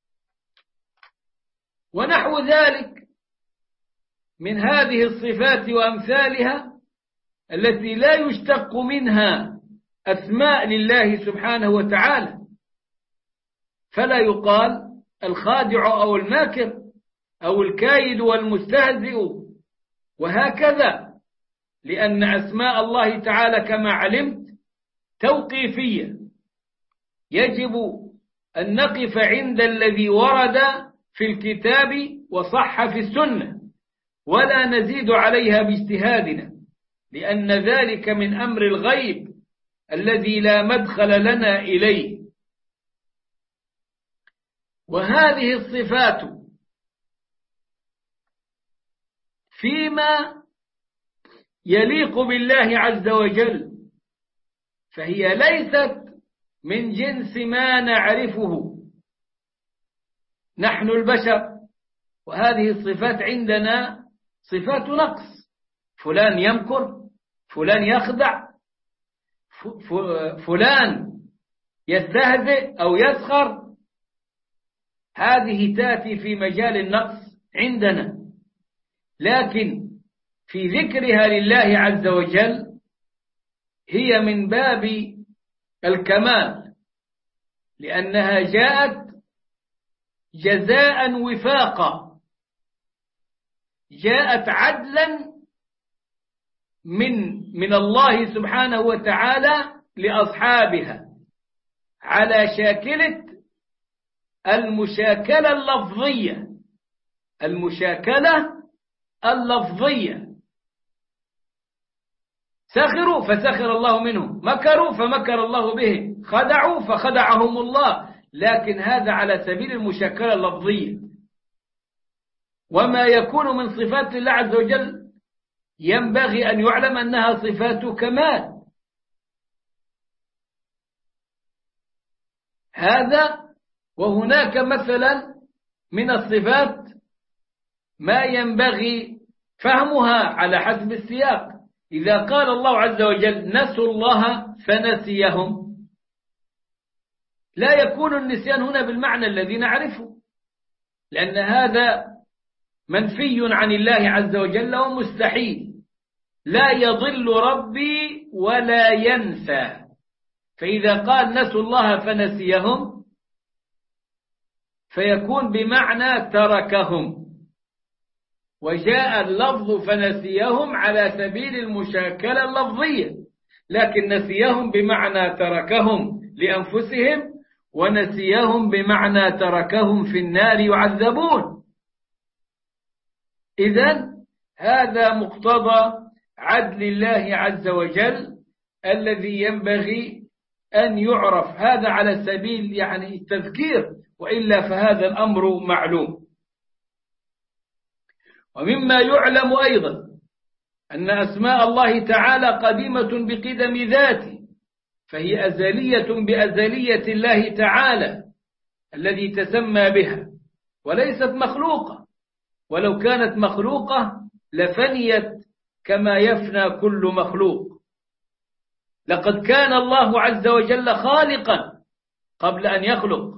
ونحو ذلك من هذه الصفات وأمثالها التي لا يشتق منها أسماء لله سبحانه وتعالى، فلا يقال الخادع أو الماكر أو الكايد والمستهزئ وهكذا، لأن أسماء الله تعالى كما علمت توقيفية، يجب أن نقف عند الذي ورد في الكتاب وصح في السنة، ولا نزيد عليها باجتهادنا، لأن ذلك من أمر الغيب الذي لا مدخل لنا إليه. وهذه الصفات فيما يليق بالله عز وجل فهي ليست من جنس ما نعرفه نحن البشر، وهذه الصفات عندنا صفات نقص. فلان يمكر، فلان يخدع، فلان يستهزئ أو يسخر، هذه تأتي في مجال النقص عندنا، لكن في ذكرها لله عز وجل هي من باب الكمال، لأنها جاءت جزاء وفاقا، جاءت عدلا من من الله سبحانه وتعالى لأصحابها على شاكلة المشاكلة اللفظية المشاكلة اللفظية سخروا فسخر الله منهم، مكروا فمكر الله بهم، خدعوا فخدعهم الله، لكن هذا على سبيل المشاكلة اللفظية. وما يكون من صفات الله عز وجل ينبغي أن يعلم أنها صفات كمال. هذا وهناك مثلا من الصفات ما ينبغي فهمها على حسب السياق. إذا قال الله عز وجل نسوا الله فنسيهم، لا يكون النسيان هنا بالمعنى الذي نعرفه، لأن هذا منفي عن الله عز وجل ومستحيل. لا يضل ربي ولا ينسى، فإذا قال نسوا الله فنسيهم فيكون بمعنى تركهم، وجاء اللفظ فنسيهم على سبيل المشاكلة اللفظية، لكن نسيهم بمعنى تركهم لأنفسهم، ونسيهم بمعنى تركهم في النار يعذبون. إذن هذا مقتضى عدل الله عز وجل الذي ينبغي أن يعرف، هذا على سبيل يعني التذكير، وإلا فهذا الأمر معلوم. ومما يعلم أيضا أن أسماء الله تعالى قديمة بقدم ذاته، فهي أزلية بأزلية الله تعالى الذي تسمى بها، وليست مخلوقة، ولو كانت مخلوقة لفنيت كما يفنى كل مخلوق. لقد كان الله عز وجل خالقا قبل أن يخلق،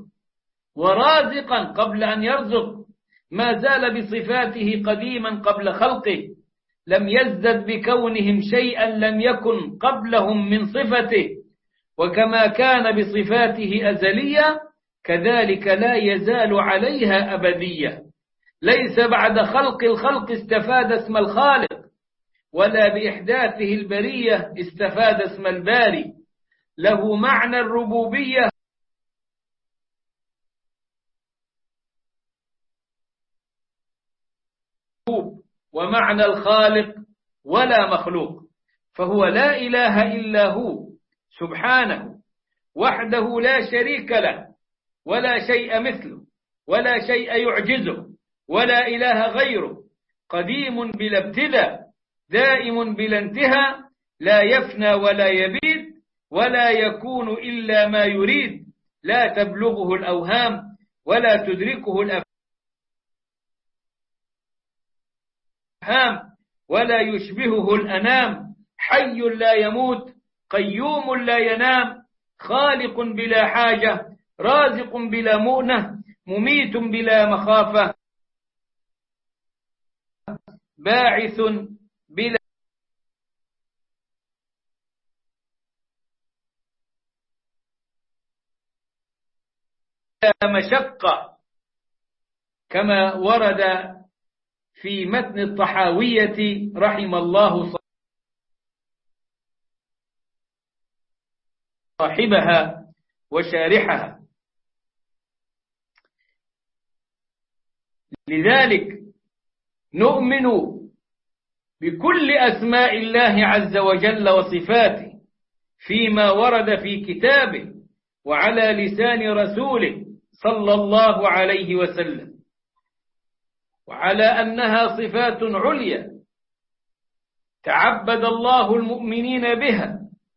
ورازقا قبل أن يرزق، ما زال بصفاته قديما قبل خلقه، لم يزدد بكونهم شيئا لم يكن قبلهم من صفته، وكما كان بصفاته أزلية كذلك لا يزال عليها أبدية. ليس بعد خلق الخلق استفاد اسم الخالق، ولا بإحداثه البرية استفاد اسم الباري. له معنى الربوبية ومعنى الخالق ولا مخلوق، فهو لا إله إلا هو سبحانه وحده لا شريك له، ولا شيء مثله، ولا شيء يعجزه، ولا إله غيره، قديم بلا ابتداء، دائم بلا انتهاء، لا يفنى ولا يبيد، ولا يكون إلا ما يريد، لا تبلغه الأوهام ولا تدركه الأفهام، ولا يشبهه الأنام، حي لا يموت، قيوم لا ينام، خالق بلا حاجة، رازق بلا مؤنة، مميت بلا مخافة، باعث بلا مشقة، كما ورد في متن الطحاوية رحم الله صاحبها وشارحها. لذلك نؤمن بكل أسماء الله عز وجل وصفاته فيما ورد في كتابه وعلى لسان رسوله صلى الله عليه وسلم، وعلى أنها صفات عليا تعبد الله المؤمنين بها،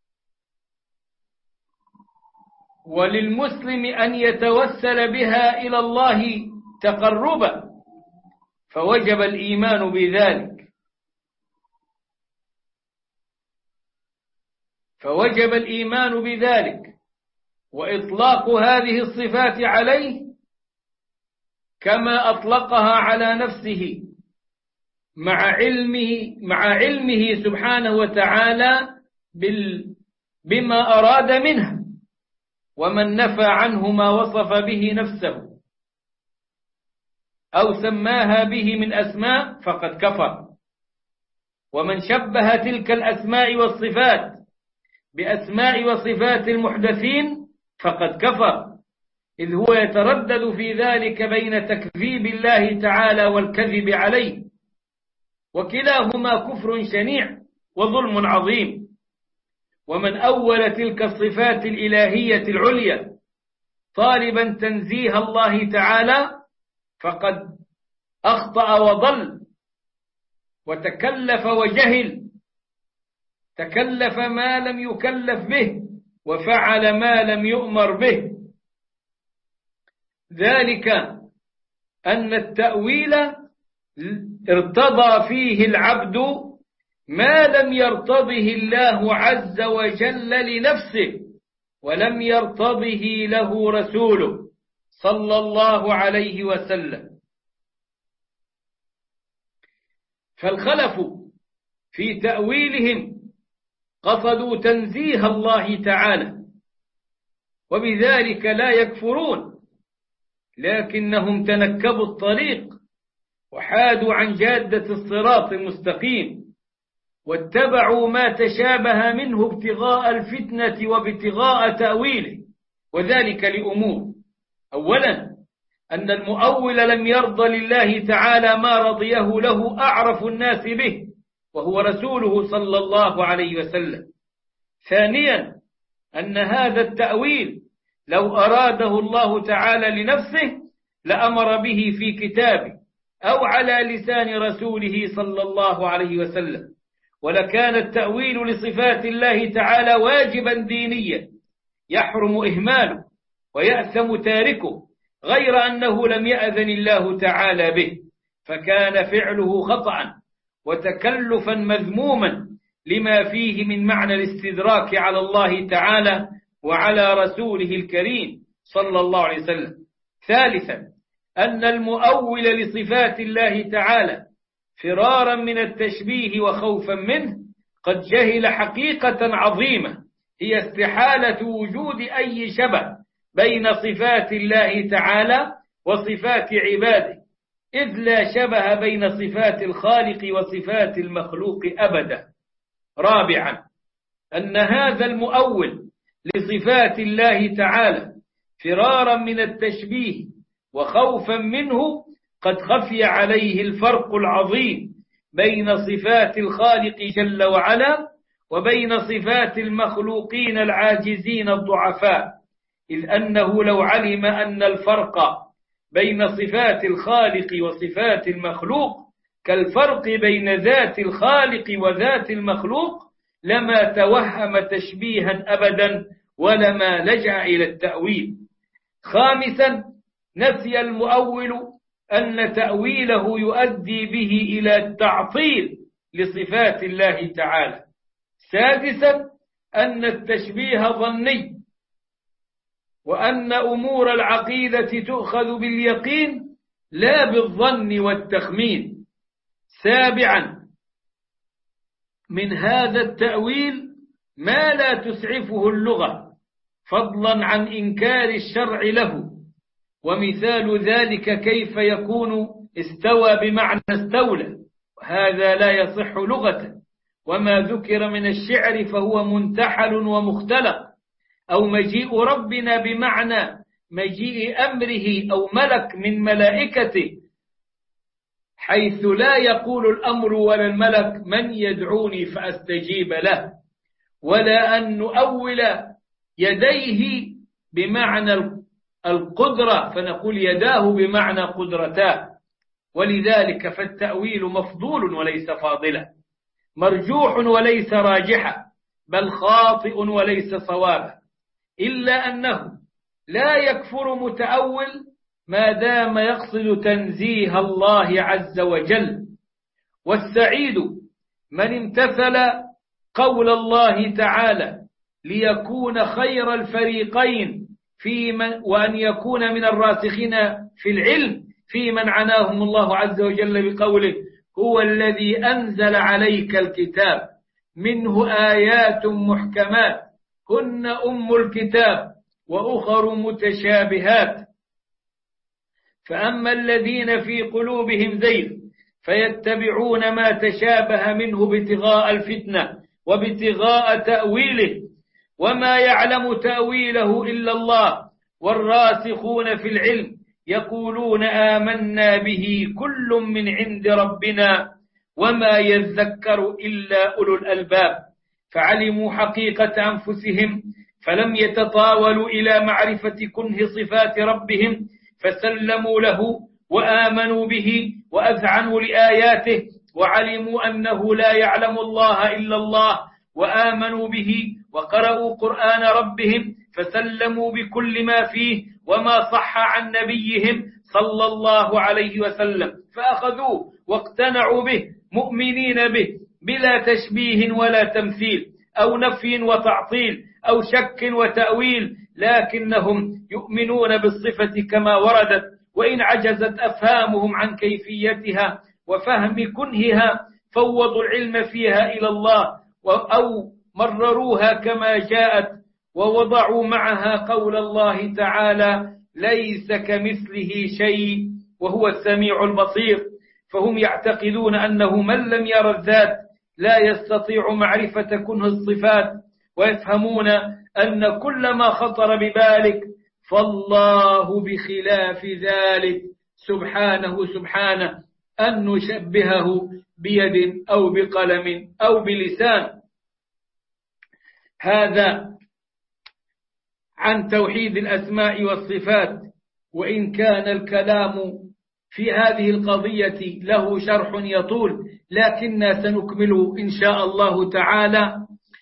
وللمسلم أن يتوسل بها إلى الله تقربا، فوجب الإيمان بذلك فوجب الإيمان بذلك وإطلاق هذه الصفات عليه كما أطلقها على نفسه مع علمه مع علمه سبحانه وتعالى بما أراد منها، ومن نفى عنه ما وصف به نفسه أو سماها به من أسماء فقد كفر. ومن شبه تلك الأسماء والصفات بأسماء وصفات المحدثين فقد كفر، إذ هو يتردد في ذلك بين تكذيب الله تعالى والكذب عليه، وكلاهما كفر شنيع وظلم عظيم. ومن أول تلك الصفات الإلهية العليا طالبا تنزيه الله تعالى فقد أخطأ وضل وتكلف وجهل، تكلف ما لم يكلف به وفعل ما لم يؤمر به. ذلك أن التأويل ارتضى فيه العبد ما لم يرتضه الله عز وجل لنفسه ولم يرتضه له رسوله صلى الله عليه وسلم. فالخلف في تأويلهم قصدوا تنزيه الله تعالى، وبذلك لا يكفرون، لكنهم تنكبوا الطريق وحادوا عن جادة الصراط المستقيم، واتبعوا ما تشابه منه ابتغاء الفتنة وابتغاء تأويله، وذلك لأمور: أولا أن المؤول لم يرضى لله تعالى ما رضيه له أعرف الناس به وهو رسوله صلى الله عليه وسلم. ثانيا أن هذا التأويل لو أراده الله تعالى لنفسه لأمر به في كتابه أو على لسان رسوله صلى الله عليه وسلم، ولكان التأويل لصفات الله تعالى واجبا دينيا يحرم إهماله ويأثم تاركه، غير أنه لم يأذن الله تعالى به، فكان فعله خطأ وتكلفا مذموما لما فيه من معنى الاستدراك على الله تعالى وعلى رسوله الكريم صلى الله عليه وسلم. ثالثا أن المؤول لصفات الله تعالى فرارا من التشبيه وخوفا منه قد جهل حقيقة عظيمة هي استحالة وجود أي شبه بين صفات الله تعالى وصفات عباده، إذ لا شبه بين صفات الخالق وصفات المخلوق أبدا. رابعا أن هذا المؤول لصفات الله تعالى فرارا من التشبيه وخوفا منه قد خفي عليه الفرق العظيم بين صفات الخالق جل وعلا وبين صفات المخلوقين العاجزين الضعفاء، إذ أنه لو علم أن الفرق بين صفات الخالق وصفات المخلوق كالفرق بين ذات الخالق وذات المخلوق لما توهم تشبيها أبدا ولما لجأ إلى التأويل. خامسا نسي المؤول أن تأويله يؤدي به إلى التعطيل لصفات الله تعالى. سادسا أن التشبيه ظني، وأن أمور العقيدة تؤخذ باليقين لا بالظن والتخمين. سابعا من هذا التأويل ما لا تسعفه اللغة فضلا عن إنكار الشرع له، ومثال ذلك كيف يكون استوى بمعنى استولى، وهذا لا يصح لغة، وما ذكر من الشعر فهو منتحل ومختلق، أو مجيء ربنا بمعنى مجيء أمره أو ملك من ملائكته، حيث لا يقول الأمر ولا الملك من يدعوني فأستجيب له، ولا أن نؤول يديه بمعنى القدرة فنقول يداه بمعنى قدرتاه، ولذلك فالتأويل مفضول وليس فاضلا، مرجوح وليس راجحا، بل خاطئ وليس صوابا، إلا أنه لا يكفر متأول ما دام يقصد تنزيه الله عز وجل. والسعيد من امتثل قول الله تعالى ليكون خير الفريقين في من وأن يكون من الراسخين في العلم في من عناهم الله عز وجل بقوله هو الذي أنزل عليك الكتاب منه آيات محكمات هن أم الكتاب وأخر متشابهات، فأما الذين في قلوبهم زيغ فيتبعون ما تشابه منه ابتغاء الفتنة وابتغاء تأويله، وما يعلم تأويله إلا الله، والراسخون في العلم يقولون آمنا به كل من عند ربنا وما يذكر إلا أولو الألباب، فعلموا حقيقة أنفسهم فلم يتطاولوا إلى معرفة كنه صفات ربهم، فسلموا له وآمنوا به وأذعنوا لآياته، وعلموا أنه لا يعلم الله إلا الله وآمنوا به، وقرأوا قرآن ربهم فسلموا بكل ما فيه وما صح عن نبيهم صلى الله عليه وسلم، فأخذوه واقتنعوا به مؤمنين به بلا تشبيه ولا تمثيل أو نفي وتعطيل أو شك وتأويل، لكنهم يؤمنون بالصفة كما وردت، وإن عجزت أفهامهم عن كيفيتها وفهم كنهها فوضوا العلم فيها إلى الله أو مرروها كما جاءت، ووضعوا معها قول الله تعالى ليس كمثله شيء وهو السميع البصير، فهم يعتقدون أنه من لم ير الذات لا يستطيع معرفة كنه الصفات، ويفهمون أن كل ما خطر ببالك فالله بخلاف ذلك سبحانه سبحانه أن نشبهه بيد أو بقلم أو بلسان. هذا عن توحيد الأسماء والصفات، وإن كان الكلام في هذه القضية له شرح يطول، لكننا سنكمله إن شاء الله تعالى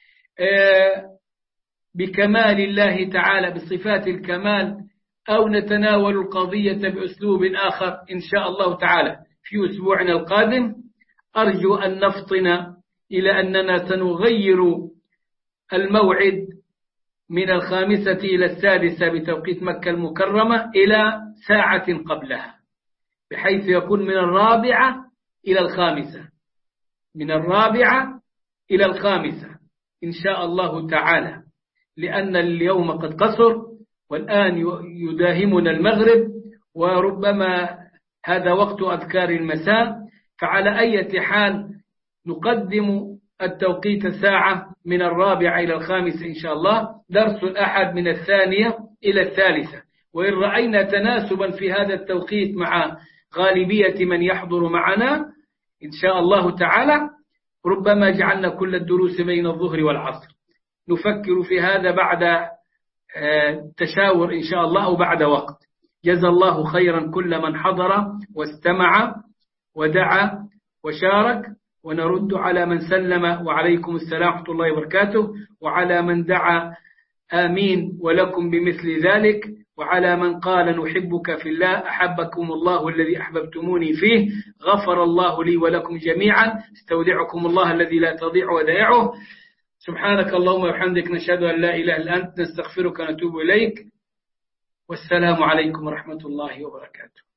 بكمال الله تعالى بصفات الكمال، أو نتناول القضية بأسلوب آخر إن شاء الله تعالى في أسبوعنا القادم. أرجو أن نفطن إلى أننا سنغير الموعد من الخامسة إلى السادسة بتوقيت مكة المكرمة إلى ساعة قبلها، بحيث يكون من الرابعة إلى الخامسة، من الرابعة إلى الخامسة إن شاء الله تعالى، لأن اليوم قد قصر والآن يداهمنا المغرب، وربما هذا وقت أذكار المساء. فعلى أي حال نقدم التوقيت ساعة من الرابعة إلى الخامسة إن شاء الله، درس الأحد من الثانية إلى الثالثة. وإن رأينا تناسبا في هذا التوقيت مع غالبية من يحضر معنا إن شاء الله تعالى، ربما جعلنا كل الدروس بين الظهر والعصر. نفكر في هذا بعد تشاور إن شاء الله، أو بعد وقت. جزا الله خيرا كل من حضر واستمع ودعا وشارك، ونرد على من سلم وعليكم السلام ورحمة الله وبركاته، وعلى من دعا آمين ولكم بمثل ذلك، وعلى من قال نحبك في الله أحبكم الله الذي أحببتموني فيه. غفر الله لي ولكم جميعا. استودعكم الله الذي لا تضيع ودائعه. سبحانك اللهم وبحمدك، نشهد أن لا إله إلا أنت، نستغفرك ونتوب إليك. والسلام عليكم ورحمة الله وبركاته.